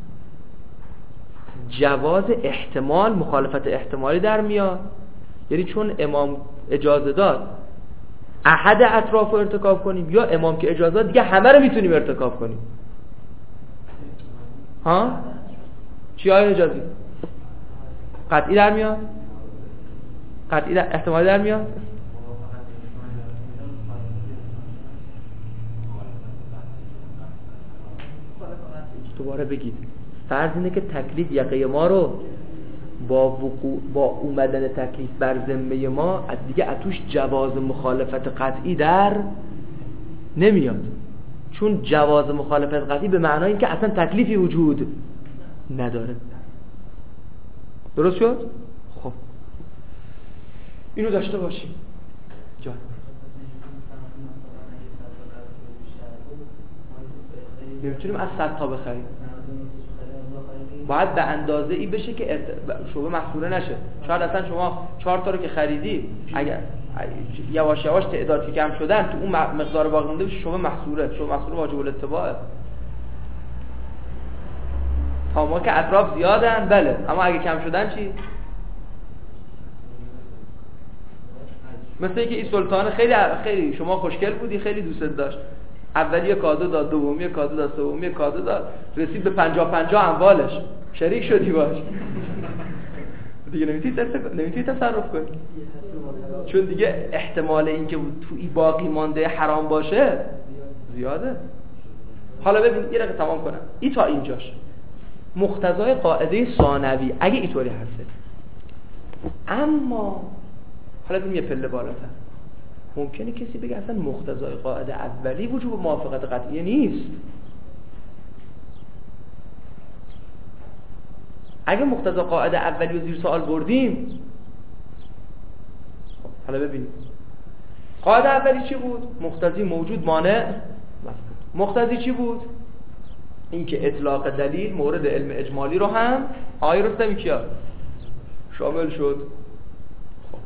جواز احتمال مخالفت احتمالی در میاد، یعنی چون امام اجازه داد احد اطراف رو ارتکاب کنیم، یا امام که اجازه داد دیگه همه رو میتونیم ارتکاب کنیم. ها؟ چی های اجازی؟ قطعی در میاد؟ قطعی در احتمالی در میاد؟ دوباره بگید فرض اینه که تکلیف یقه ما رو با وقوع با اومدن تکلیف بر ذمه ما از دیگه اتوش جواز مخالفت قطعی در نمیاد، چون جواز مخالفت قطعی به معنای این که اصلا تکلیفی وجود نداره. درست شد؟ خب اینو داشته باشیم. جان نمیتونیم از صد تا بخریم، باید به اندازه ای بشه که ارت... شبه محصوله نشه. شاید اصلا شما چهار تا رو که خریدی اگر یواش یواش تعداد که کم شدن تو اون مقدار باقی مونده بشه شبه محصوله. شبه محصوله واجب الاتباعه. تا ما که اطراف زیادن بله، اما اگه کم شدن چی؟ مثل اینکه این سلطان خیلی خیلی شما خوشگل بودی، خیلی دوستت داشت، اولی کادو داد، دومی کادو داد، سومی کادو داد، رسید به پنجاه پنجاه اموالش، شریک شدی باش. دیگه نمیتونی نمیتونی تصرف کنی، چون دیگه احتمال اینکه توی باقی مانده حرام باشه زیاده. حالا ببین یه دقیقه تمام کنم این تا اینجاش مقتضای قاعده ثانوی اگه اینطوری هسته. اما حالا ببین یه پله بالاتر، ممکنه کسی بگه اصلا مقتضای قاعده اولی وجوب موافقت قطعی نیست. اگه مقتضای قاعده اولی رو زیر سوال بردیم، حالا ببینیم قاعده اولی چی بود؟ مقتضی موجود مانع مفقود. مقتضی چی بود؟ اینکه اطلاق دلیل مورد علم اجمالی رو هم آیه رستمی کیا شامل شد. خب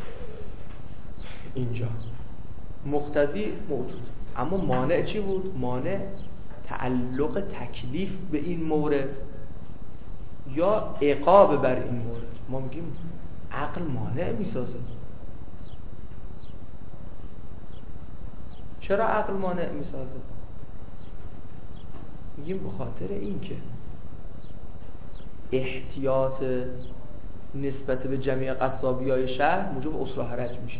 اینجا مقتضی موجود، اما مانع چی بود؟ مانع تعلق تکلیف به این مورد یا عقاب بر این مورد. ما میگیم عقل مانع میسازه. چرا عقل مانع میسازه؟ میگیم به خاطر این که احتیاط نسبت به جمعی قصابیای شهر موجب اصل و حرج میشه.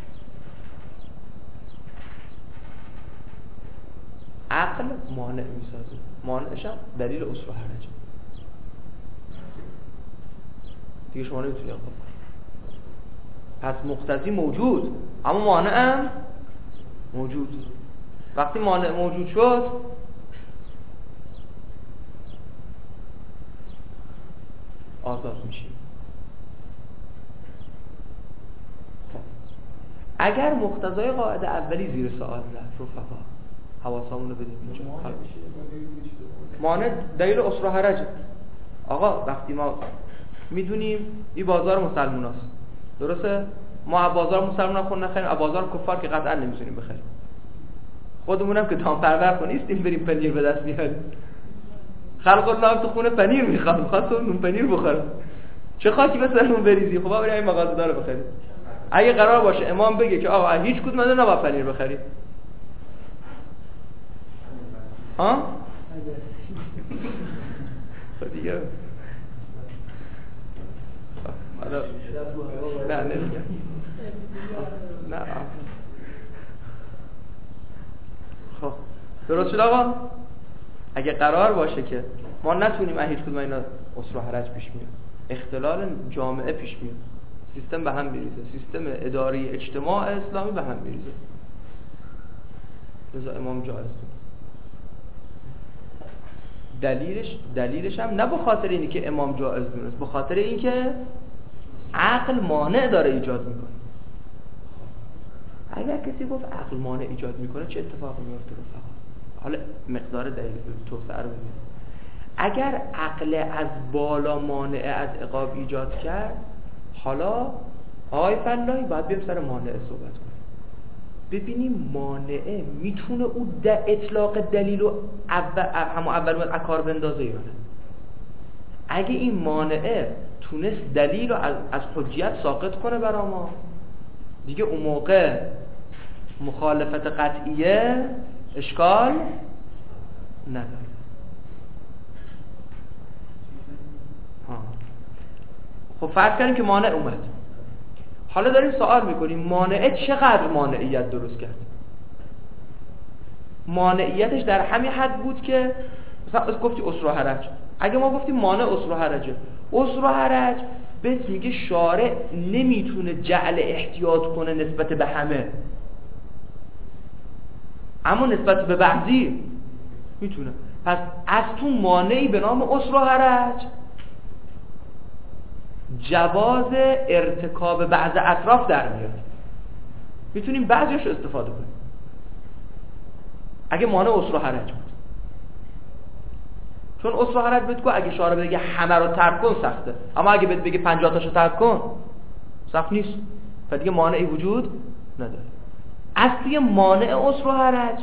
عقل مانع میسازه، مانعش هم دلیل اصل و حرج. دیگه شما نمیتونی عقاب کنی. پس مقتضی موجود اما مانع هم موجود. وقتی مانع موجود شد آزاد میشیم. اگر مقتضای قاعده اولی زیر سوال رفت رفقا حواسمون رو بدیم اینجا. مانع دلیل اسر و حرج. آقا وقتی ما میدونیم این بازار مسلمان هست، درسته؟ ما بازار مسلمان خود نخریم، بازار کفار که قطعا نمیتونیم بخریم. خودمونم که دام پرور خون نیستیم بریم پنیر به دست بیاریم. خلق الله تو خونه پنیر میخواد، میخواد تو نون پنیر بخوره. چه خاکی به سرمون بریزی؟ خب بریم این مغازه داره بخریم. اگه قرار باشه امام بگه که آقا هیچ کدوم نداره نباید پنیر بخری. ها؟ خب دیگه نه نمیگم. نه خب درست شد آقا. اگه قرار باشه که ما نتونیم هیچ کدوم اینا اسر و حرج پیش میاد، اختلال جامعه پیش میاد، سیستم به هم میریزه، سیستم اداری اجتماع اسلامی به هم میریزه، لذا امام جایز بود. دلیلش دلیلش هم نه به خاطر اینی که امام جایز دونست، به خاطر اینکه عقل مانع داره ایجاد میکنه. اگر کسی گفت عقل مانع ایجاد میکنه چه اتفاقی میفته رفقا؟ حالا مقدار دلیل توسعه رو ببینید. اگر عقل از بالا مانع از عقاب ایجاد کرد، حالا آقای فلاحی باید بریم سر مانع صحبت کنیم، ببینیم مانع میتونه او در اطلاق دلیل رو اول همون اول باید اکار بندازه یا نه. اگه این مانع تونست دلیل رو از, از حجیت ساقط کنه برا ما، دیگه اون موقع مخالفت قطعیه اشکال نداره. ها. خب فرض کردیم که مانع اومد، حالا داریم سوال میکنیم مانع چقدر مانعیت درست کرد؟ مانعیتش در همین حد بود که مثلا گفتی اسر و حرج، اگه ما گفتیم مانع اسر و حرجه، اسر و حرج بهت میگه شارع نمیتونه جعل احتیاط کنه نسبت به همه، اما نسبت به بعضی میتونه. پس از تو مانعی به نام اسر و حرج جواز ارتکاب بعض اطراف در میاد، میتونیم بعضیش رو استفاده کنیم اگه مانع اسر و حرج بود. چون اسر و حرج بهت گفت اگه شارع بگه همه رو ترک کن سخته، اما اگه بهت بگه پنجاه تاشو ترک کن سخت نیست، پس دیگه مانعی وجود نداره. اصلی مانع اسر و حرج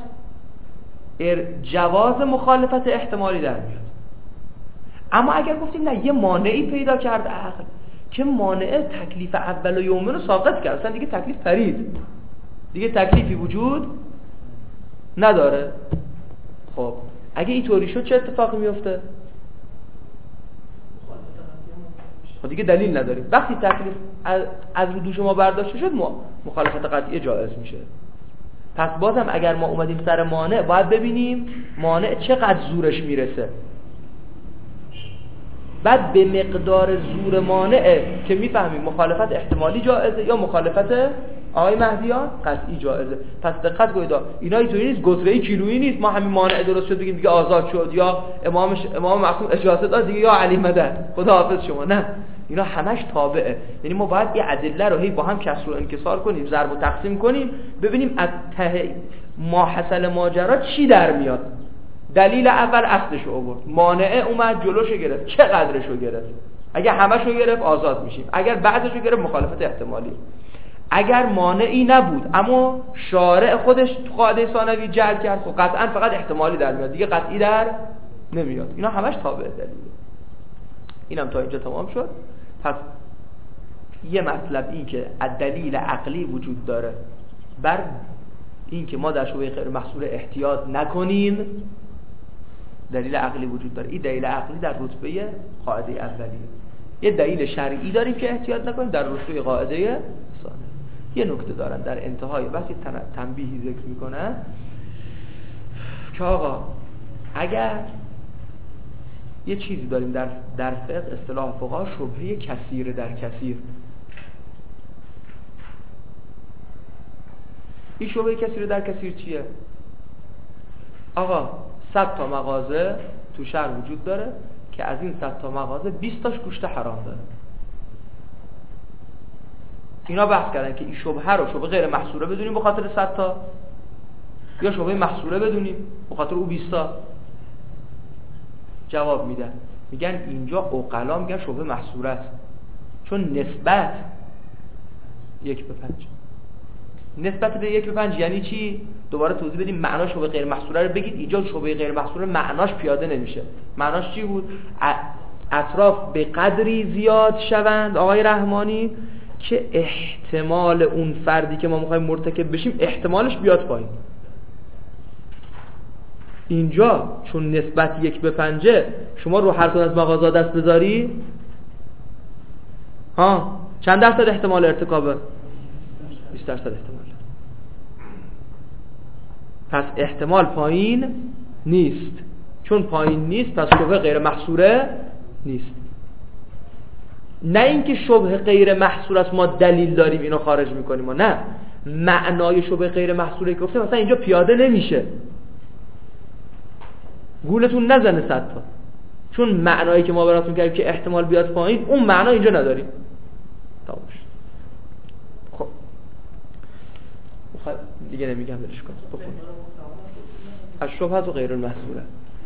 جواز مخالفت احتمالی در میاد. اما اگر گفتیم نه یه مانعی پیدا کرد عقل که مانع تکلیف اول و یومن رو ساقط کرد، اصلا دیگه تکلیف پرید، دیگه تکلیفی وجود نداره، خب اگه اینطوری شد چه اتفاقی میفته؟ خب دیگه دلیل نداریم. وقتی تکلیف از, از رو دوش ما برداشته شد مخالفت قطعی جایز میشه. پس بازم اگر ما اومدیم سر مانع باید ببینیم مانع چقدر زورش میرسه، بعد به مقدار زور مانعه که میفهمیم مخالفت احتمالی جایزه یا مخالفت آقای مهدیان قطعی جایزه. پس دقت کنید اینا اینطوری نیست گزره‌ای کیلویی نیست ما همین مانع درست شد بگیم دیگه آزاد شد یا امامش امام معصوم اجازه داد دیگه یا علی مدد خدا حافظ شما، نه، اینا همش تابعه. یعنی ما باید یه ادله رو هی با هم کسر و انکسار کنیم، ضرب و تقسیم کنیم، ببینیم از ته ما حاصل ماجرا چی در میاد. دلیل اول اصلشو آورد، مانع اومد جلوشو گرفت، چقدرشو گرفت، اگر همشو گرفت آزاد میشیم، اگر بعضشو گرفت مخالفت احتمالی. اگر مانعی نبود اما شارع خودش تو قاعده ثانوی جعل کرد، خب قطعا فقط احتمالی در میاد دیگه قطعی در نمیاد. اینا همش تابع دلیله. اینم تا اینجا تمام شد. پس یه مطلب این که دلیل عقلی وجود داره بر این که ما در شبهه غیر محصول احتیاط نکنیم، دلیل عقلی وجود داره. این دلیل عقلی در رتبه قاعده اولیه. یه دلیل شرعی داریم که احتیاط نکنیم در رتبه قاعده ثانوی. یه نکته دارن در انتهای بحث تنبیهی ذکر میکنن که آقا اگر یه چیزی داریم در در فقه اصطلاح فقها شبهه کثیر در کثیر. این شبهه کثیر در کثیر چیه؟ آقا صد تا مغازه تو شهر وجود داره که از این صد تا مغازه بیست تاش گوشت حرام داره. اینا بحث کردن که این شبهه رو شبهه غیر محصوره بدونیم به خاطر صد تا یا شبهه محصوره بدونیم به خاطر او بیست تا. جواب میدن میگن اینجا عقلا میگن شبهه محصوره است، چون نسبت یک به پنج. نسبت به یک به پنج یعنی چی؟ دوباره توضیح بدیم معناش شبهه غیر محصوره رو بگید. اینجا شبهه غیر محصوره معناش پیاده نمیشه. معناش چی بود؟ اطراف به قدری زیاد شوند آقای رحمانی که احتمال اون فردی که ما میخوایم مرتکب بشیم احتمالش بیاد پایین. اینجا چون نسبت یک به پنجه شما رو هر کدوم از مغازه دست بذاری ها چند درصد احتمال ارتکابه؟ بیست درصد احتمال. پس احتمال پایین نیست. چون پایین نیست پس شبهه غیر محصوره نیست. نه اینکه شبهه غیر محصور است ما دلیل داریم اینو خارج میکنیم، ما نه، معنای شبهه غیر محصوره که گفتم مثلا اینجا پیاده نمیشه، گولتون نزنه صد تا، چون معنایی که ما براتون کردیم که احتمال بیاد پایین اون معنا اینجا نداریم. تمام شد. خب دیگه نمیگم برش کن. بخون از شبهه و غیر المحصوره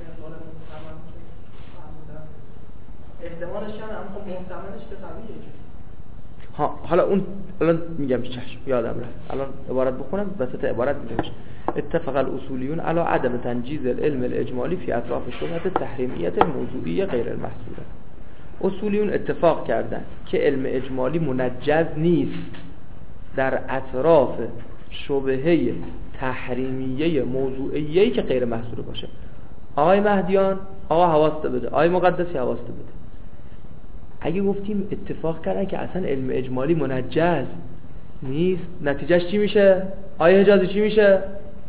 احتمالش هم اما محتملش به قویه. ها حالا اون الان میگم چشم یادم رفت، الان عبارت بخونم وسط عبارت میگم اتفق الاصولیون علی عدم تنجیز العلم الاجمالی فی اطراف شبهه تحریمیت الموضوعی غیر المحصوره. اصولیون اتفاق کردن که علم اجمالی منجز نیست در اطراف شبهه تحریمیه موضوعیه‌ای که غیر محصوره باشه. آقای مهدیان آقا حواست بده، آقای مقدسی حواست بده. اگه گفتیم اتفاق کردن که اصلا علم اجمالی منجز نیست، نتیجهش چی میشه؟ آقای حجازی چی میشه؟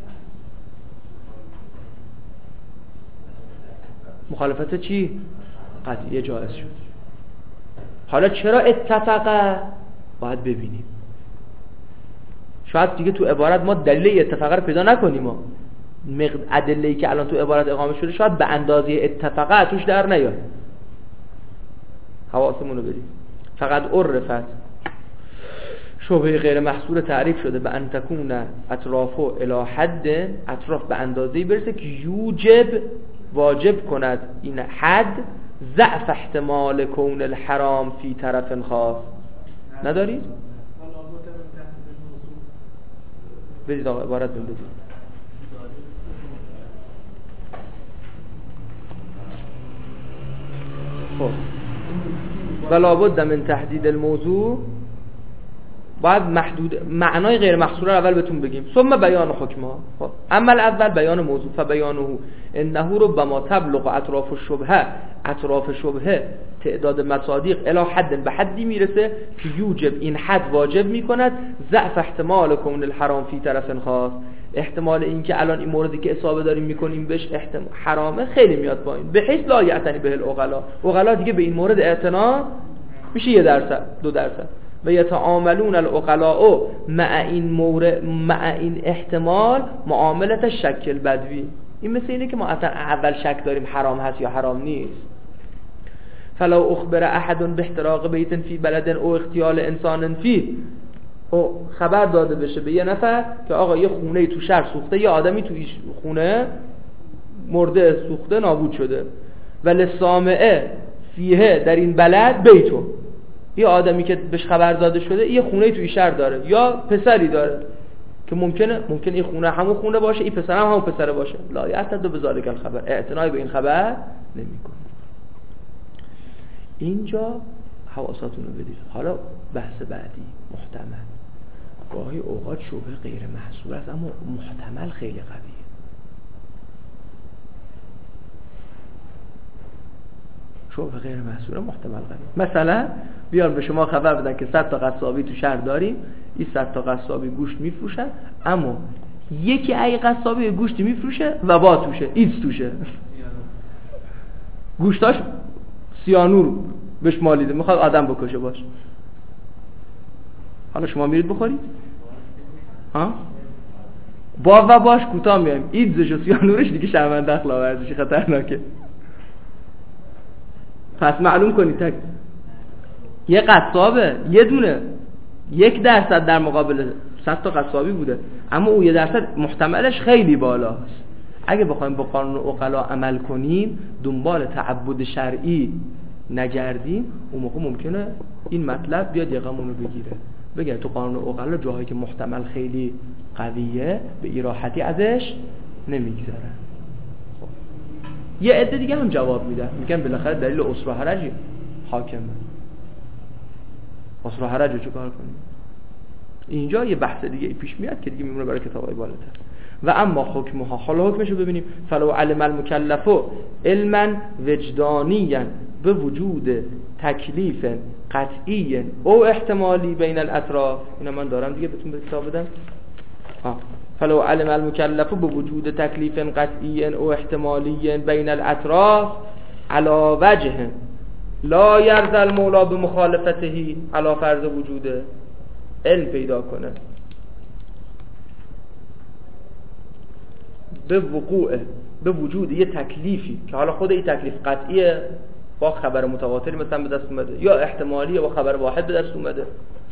مخالفت چی؟ قطعی جائز شد. حالا چرا اتفاقه؟ باید ببینیم. شاید دیگه تو عبارت ما دلیل اتفاقه رو پیدا نکنیم، ما ادله‌ای که الان تو عبارت اقامه شده شاید به اندازه اتفاقه توش در نیاد. حواسمون رو بدیم. فقط عرفت شبهه غیر محصور تعریف شده به ان تکون اطرافو الی حد، اطراف به اندازه‌ای برسه که یوجب واجب کند این حد ضعف احتمال کون الحرام فی طرف خاص. ندارید؟ بدید آقا عبارت بهم بدید. خب ولا بد من تحدید الموضوع، باید محدود معنای غیر محصوره اول بهتون بگیم، ثم بیان حکمه. خب اما اول بیان موضوع، فبیانه انه ربما تبلغ اطراف الشبهه، اطراف شبهه تعداد مصادیق الی حد، به حدی میرسه که یوجب این حد واجب میکند ضعف احتمال کون الحرام فی طرف خاص، احتمال این که الان این موردی که اصابه داریم میکنیم بهش احتمال حرامه خیلی میاد پایین، به حیث لا یعتنی به العقلا، عقلا دیگه به این مورد اعتنا میشه یه درصد دو درصد و یتعاملون العقلاء مع این مورد مع این احتمال معاملت شک البدوی. این مثل اینه که ما اصلا اول شک داریم حرام هست یا حرام نیست. فلو اخبر احد باحتراق بیت فی بلد او اغتیال انسان فی، او خبر داده بشه به یه نفر که آقا یه خونه تو شهر سوخته، یه آدمی تو خونه مرده سوخته نابود شده، ولی سامعه فیه در این بلد بیتو، یه آدمی که بهش خبر داده شده یه خونه توی شهر داره یا پسری داره که ممکنه ممکنه این خونه همون خونه باشه، این پسر هم همون پسره باشه، لا یعتد بذالک الخبر، اعتنایی به این خبر نمیکنه. اینجا حواساتون رو بدید. حالا بحث بعدی محتمل. گاهی اوقات شبهه غیر محصور است اما محتمل خیلی قویه. شبهه غیر محصور محتمل قویه. مثلا بیان به شما خبر بدن که صد تا قصابی تو شهر داریم، این صد تا قصابی گوشت میفروشن، اما یکی ای قصابی گوشت میفروشه و با توشه ایدز توشه. گوشتاش سیانور بهش مالیده، میخواد آدم بکشه باش. حالا شما میرید بخورید؟ ها؟ با و باش کوتاه میایم، ایدزش و سیانورش دیگه شرمنده داخل ورزشی خطرناکه. پس معلوم کنید تک یه قصابه یه دونه یک درصد در مقابل صد تا قصابی بوده، اما او یه درصد محتملش خیلی بالاست. اگه بخوایم با قانون عقلا عمل کنیم، دنبال تعبد شرعی نگردیم، اون موقع ممکنه این مطلب بیاد یقمون رو بگیره، بگه تو قانون عقلا جاهایی که محتمل خیلی قویه به این راحتی ازش نمیگذره. خب. یه عده دیگه هم جواب میدن، میگن بالاخره دلیل اسر و حرج حاکمه، اسر و حرج رو چیکار کنیم؟ اینجا یه بحث دیگه پیش میاد که دیگه میمونه برای کتابای بالاتر. و اما حکمها، حالا حکمشو ببینیم. فلو علم المکلف علما وجدانیا به وجود تکلیف قطعی او احتمالی بین الاطراف، اینا من دارم دیگه بهتون به کتاب بدم. ها فلو علم المکلف به وجود تکلیف قطعی او احتمالی بین الاطراف علی وجه لا یرضى المولا به مخالفته علی فرض وجوده، علم پیدا کنه به وقوع به وجود یه تکلیفی که حالا خود این تکلیف قطعیه با خبر متواتری مثلا به دست اومده، یا احتمالیه با خبر واحد به دست اومده،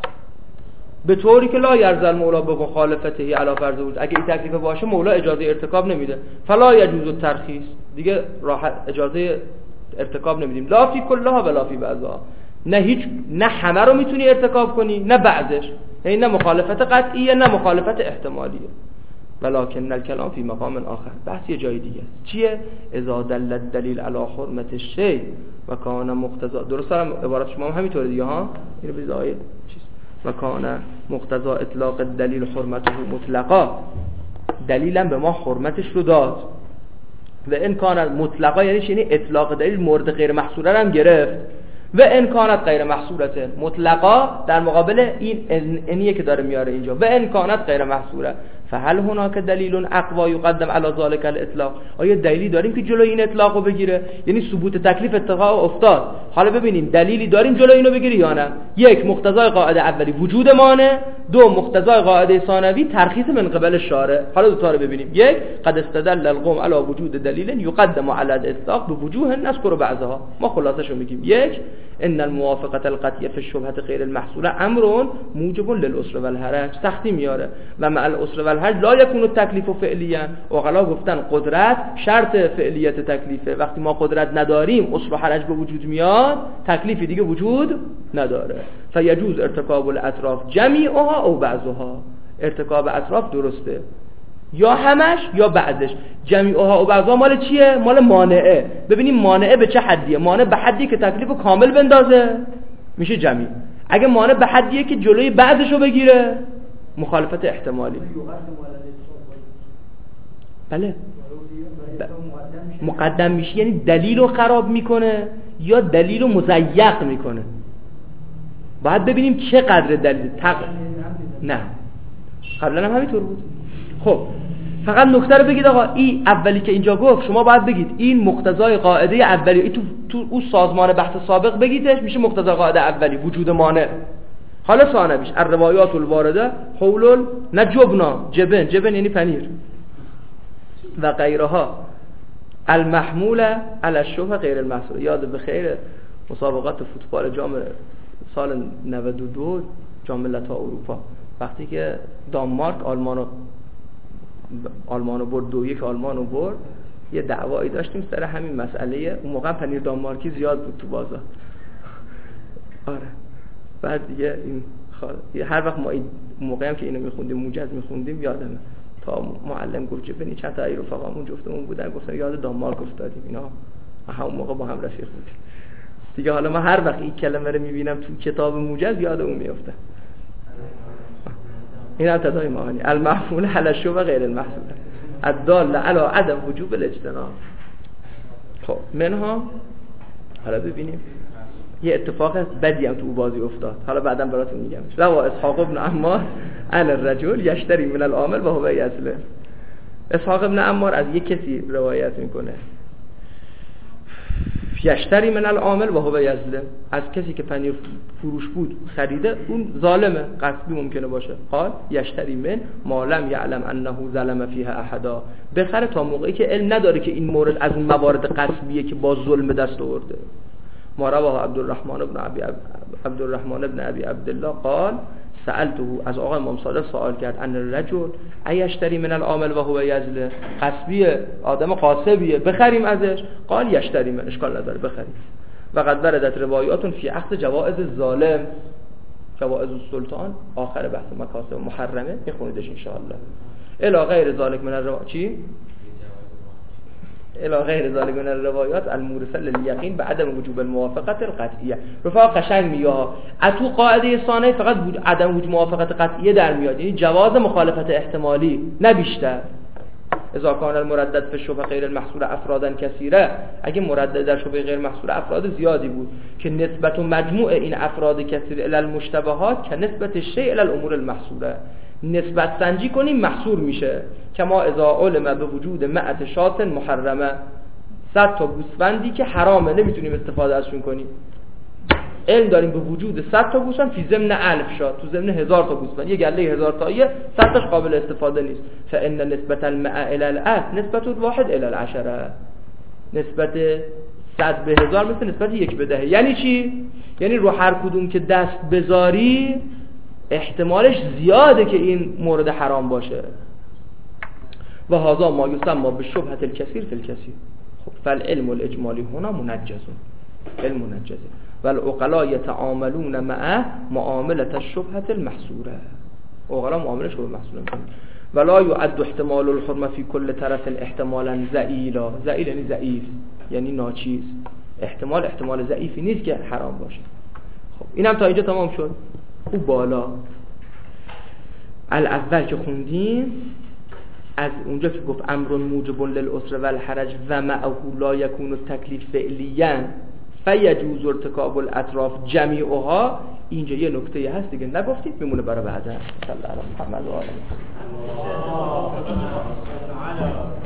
به طوری که لا یرضى المولا به مخالفته علی فرض وجود، اگه این تکلیف باشه مولا اجازه ارتکاب نمیده، فلا یجوز الترخیص، دیگه راحت اجازه ارتکاب نمیدیم، لا فی کلها ولا فی بعضها، نه هیچ نه همه رو میتونی ارتکاب کنی نه بعضش، یعنی نه مخالفت قطعیه نه مخالفت احتمالیه. ولکن الکلام فی مقام آخر، بحث یه جای دیگه است. چیه؟ اذا دل الدلیل علی حرمت الشیء و کان مقتضا، درست دارم عبارت شما هم همینطوره دیگه ها، اینو بذار آیه چیز و کان مقتضا اطلاق الدلیل حرمته مطلقا، دلیلم به ما حرمتش رو داد. و ان کانت مطلقا یعنی چی؟ یعنی اطلاق دلیل مورد غیر محصوره هم گرفت. و ان کانت غیر محصوره مطلقا در مقابل این اینیه که داره میاره اینجا، و ان کانت غیر محصوره فهل هناك دلیل اقوا یقدم علی ذلك الاطلاق، آیا دلیلی داریم که جلوی این اطلاق رو بگیره؟ یعنی ثبوت تکلیف اتفاق افتاد، حالا ببینیم دلیلی داریم جلوی اینو بگیره یا نه. یک، مقتضای قاعده اولی وجود مانه، دو، مقتضای قاعده ثانوی ترخیص من قبل شارع. حالا دو تا رو ببینیم. یک، قد استدل القوم علی وجود دلیل یقدم علی الاطلاق بوجوه نذكر بعضها. ما خلاصش رو میگیم. یک، ان الموافقه القطعیه فی الشبهه غیر المحصوله امر موجب للاسر والحرج، سختی میاره، و مع الاسر والحرج لا یکون التکلیف فعلیا. عقلا گفتن قدرت شرط فعلیت تکلیفه، وقتی ما قدرت نداریم اسر و حرج به وجود میاد، تکلیفی دیگه وجود نداره. فیجوز ارتکاب الاطراف جمیعها او بعضها، ارتکاب اطراف درسته یا همش یا بعضش. جمیعها و بعضها مال چیه؟ مال مانعه. ببینیم مانعه به چه حدیه؟ مانع به حدی که تکلیفو کامل بندازه میشه جمیع. اگه مانع به حدیه که جلوی بعضشو بگیره مخالفت احتمالی. بله مقدم میشه، یعنی دلیل رو خراب میکنه یا دلیل رو مضیق میکنه. باید ببینیم چه قدر دلیل تق... نه قبلا هم همینطور بود. خب فقط نکته رو بگید آقا، این اولی که اینجا گفت شما باید بگید این مقتضای قاعده اولی، این تو تو اون سازمان بحث سابق بگیدش میشه مقتضای قاعده اولی وجود مانع. حالا ثانویش الروایات الوارده حول نه جبنا، جبن جبن یعنی پنیر و غیرها المحمول علی الشبه غیر المحصوله. یاد بخیر مسابقات فوتبال جام سال نود و دو جام ملت‌های اروپا، وقتی که دانمارک آلمانو آلمانو برد دو یک آلمانو برد، یه دعوایی داشتیم سر همین مسئله. اون موقع پنیر دانمارکی زیاد بود تو بازار. آره بعد دیگه این خال... هر وقت ما این موقعی هم که اینو میخوندیم موجز میخوندیم یادمه تا معلم گفت جبنی چند تا ای رفقامون جفتمون بودن گفتن یاد دانمارک افتادیم، اینا همون موقع با هم رفیق بودیم دیگه. حالا من هر وقت این کلمه رو میبینم تو کتاب موجز یادمون میفته. این ابتدای معانی المحمول علی الشبه غیر المحصوله الدال علی عدم وجوب الاجتناب. خب منها حالا ببینیم یه اتفاق بدی هم تو بازی افتاد، حالا بعداً براتون میگم. روا اسحاق ابن عمار عن الرجل یشتری من العامل و هو یسلم. اسحاق ابن عمار از یک کسی روایت میکنه یشتری من العامل و هو یظلم، از کسی که پنیر فروش بود خریده اون ظالمه، غصبی ممکنه باشه. قال یشتری من ما لم یعلم انه ظلم فیها احدا، بخره تا موقعی که علم نداره که این مورد از اون موارد غصبیه که با ظلم دست آورده. ما رواه عبدالرحمن بن ابی عبدالرحمن بن ابی عبدالله قال سألته، از آقای امام صادق سوال کرد، ان الرجل ایشتری من العامل و هو یظلم، غصبیه، آدم غاصبیه، بخریم ازش؟ قال یشتری من، اشکال نداره بخریم. و قد وردت روایات فی اخذ جوائز الظالم، جوائز السلطان، آخر بحث مکاسب محرمه، میخونیدش ان شاء الله. الی غیر ذلک من الروایات، چی؟ الی غیر ذلک من الروایات المورثه للیقین بعدم وجوب الموافقت القطعیه. رفاق قشنگ میگه از تو قاعده ثانیه فقط عدم وجوب موافقت قطعیه در میاد، یعنی جواز مخالفت احتمالی نه بیشتر. اذا کان المردد فی الشبهه غیر المحصور افرادا کثیره، اگه مردد در شبهه غیر محصور افراد زیادی بود که نسبت و مجموع این افراد کثیر الی المشتبهات که نسبت الشیء الی الامور المحصوره، نسبت سنجی کنیم محصور میشه. کما اذا علم به وجود مئة شات محرمه، صد تا گوسفندی که حرامه نمیتونیم استفاده ازشون کنیم. علم داریم به وجود صد تا گوسفند فی ضمن الف شات، تو ضمن هزار تا گوسفند، یه گله هزار تاییه، صد تاش قابل استفاده نیست. فان نسبت المئة الی الالف نسبت الواحد الی العشره، نسبت صد به هزار مثل نسبت یک به ده. یعنی چی؟ یعنی رو هر کدوم که دست بذاری احتمالش زیاده که این مورد حرام باشه. و هذا ما یسمى بالشبهه الکثیر فی الکثیر. خب فالعلم الاجمالی هنا منجز، علم منجزه. والعقلاء يتعاملون مع معامله الشبهه المحصوره، عقلا معامله شبهه محصوره میکنن. ولا يعد احتمال الحرمه في كل طرف احتمالا ضئیلا، ضئیل یعنی ضعیف، یعنی ناچیز. احتمال احتمال ضعیفی نیست که حرام باشه. خب اینم تا اینجا تمام شد. او بالا الاول که خوندیم، از اونجا که گفت امر موجب للعسر والحرج و معه لا یکون التکلیف فعلیا فیجوز ارتکاب الاطراف جمیعها، اینجا یه نکته هست دیگه نگفتید، میمونه برای بعدا. صلی الله علیه و آله.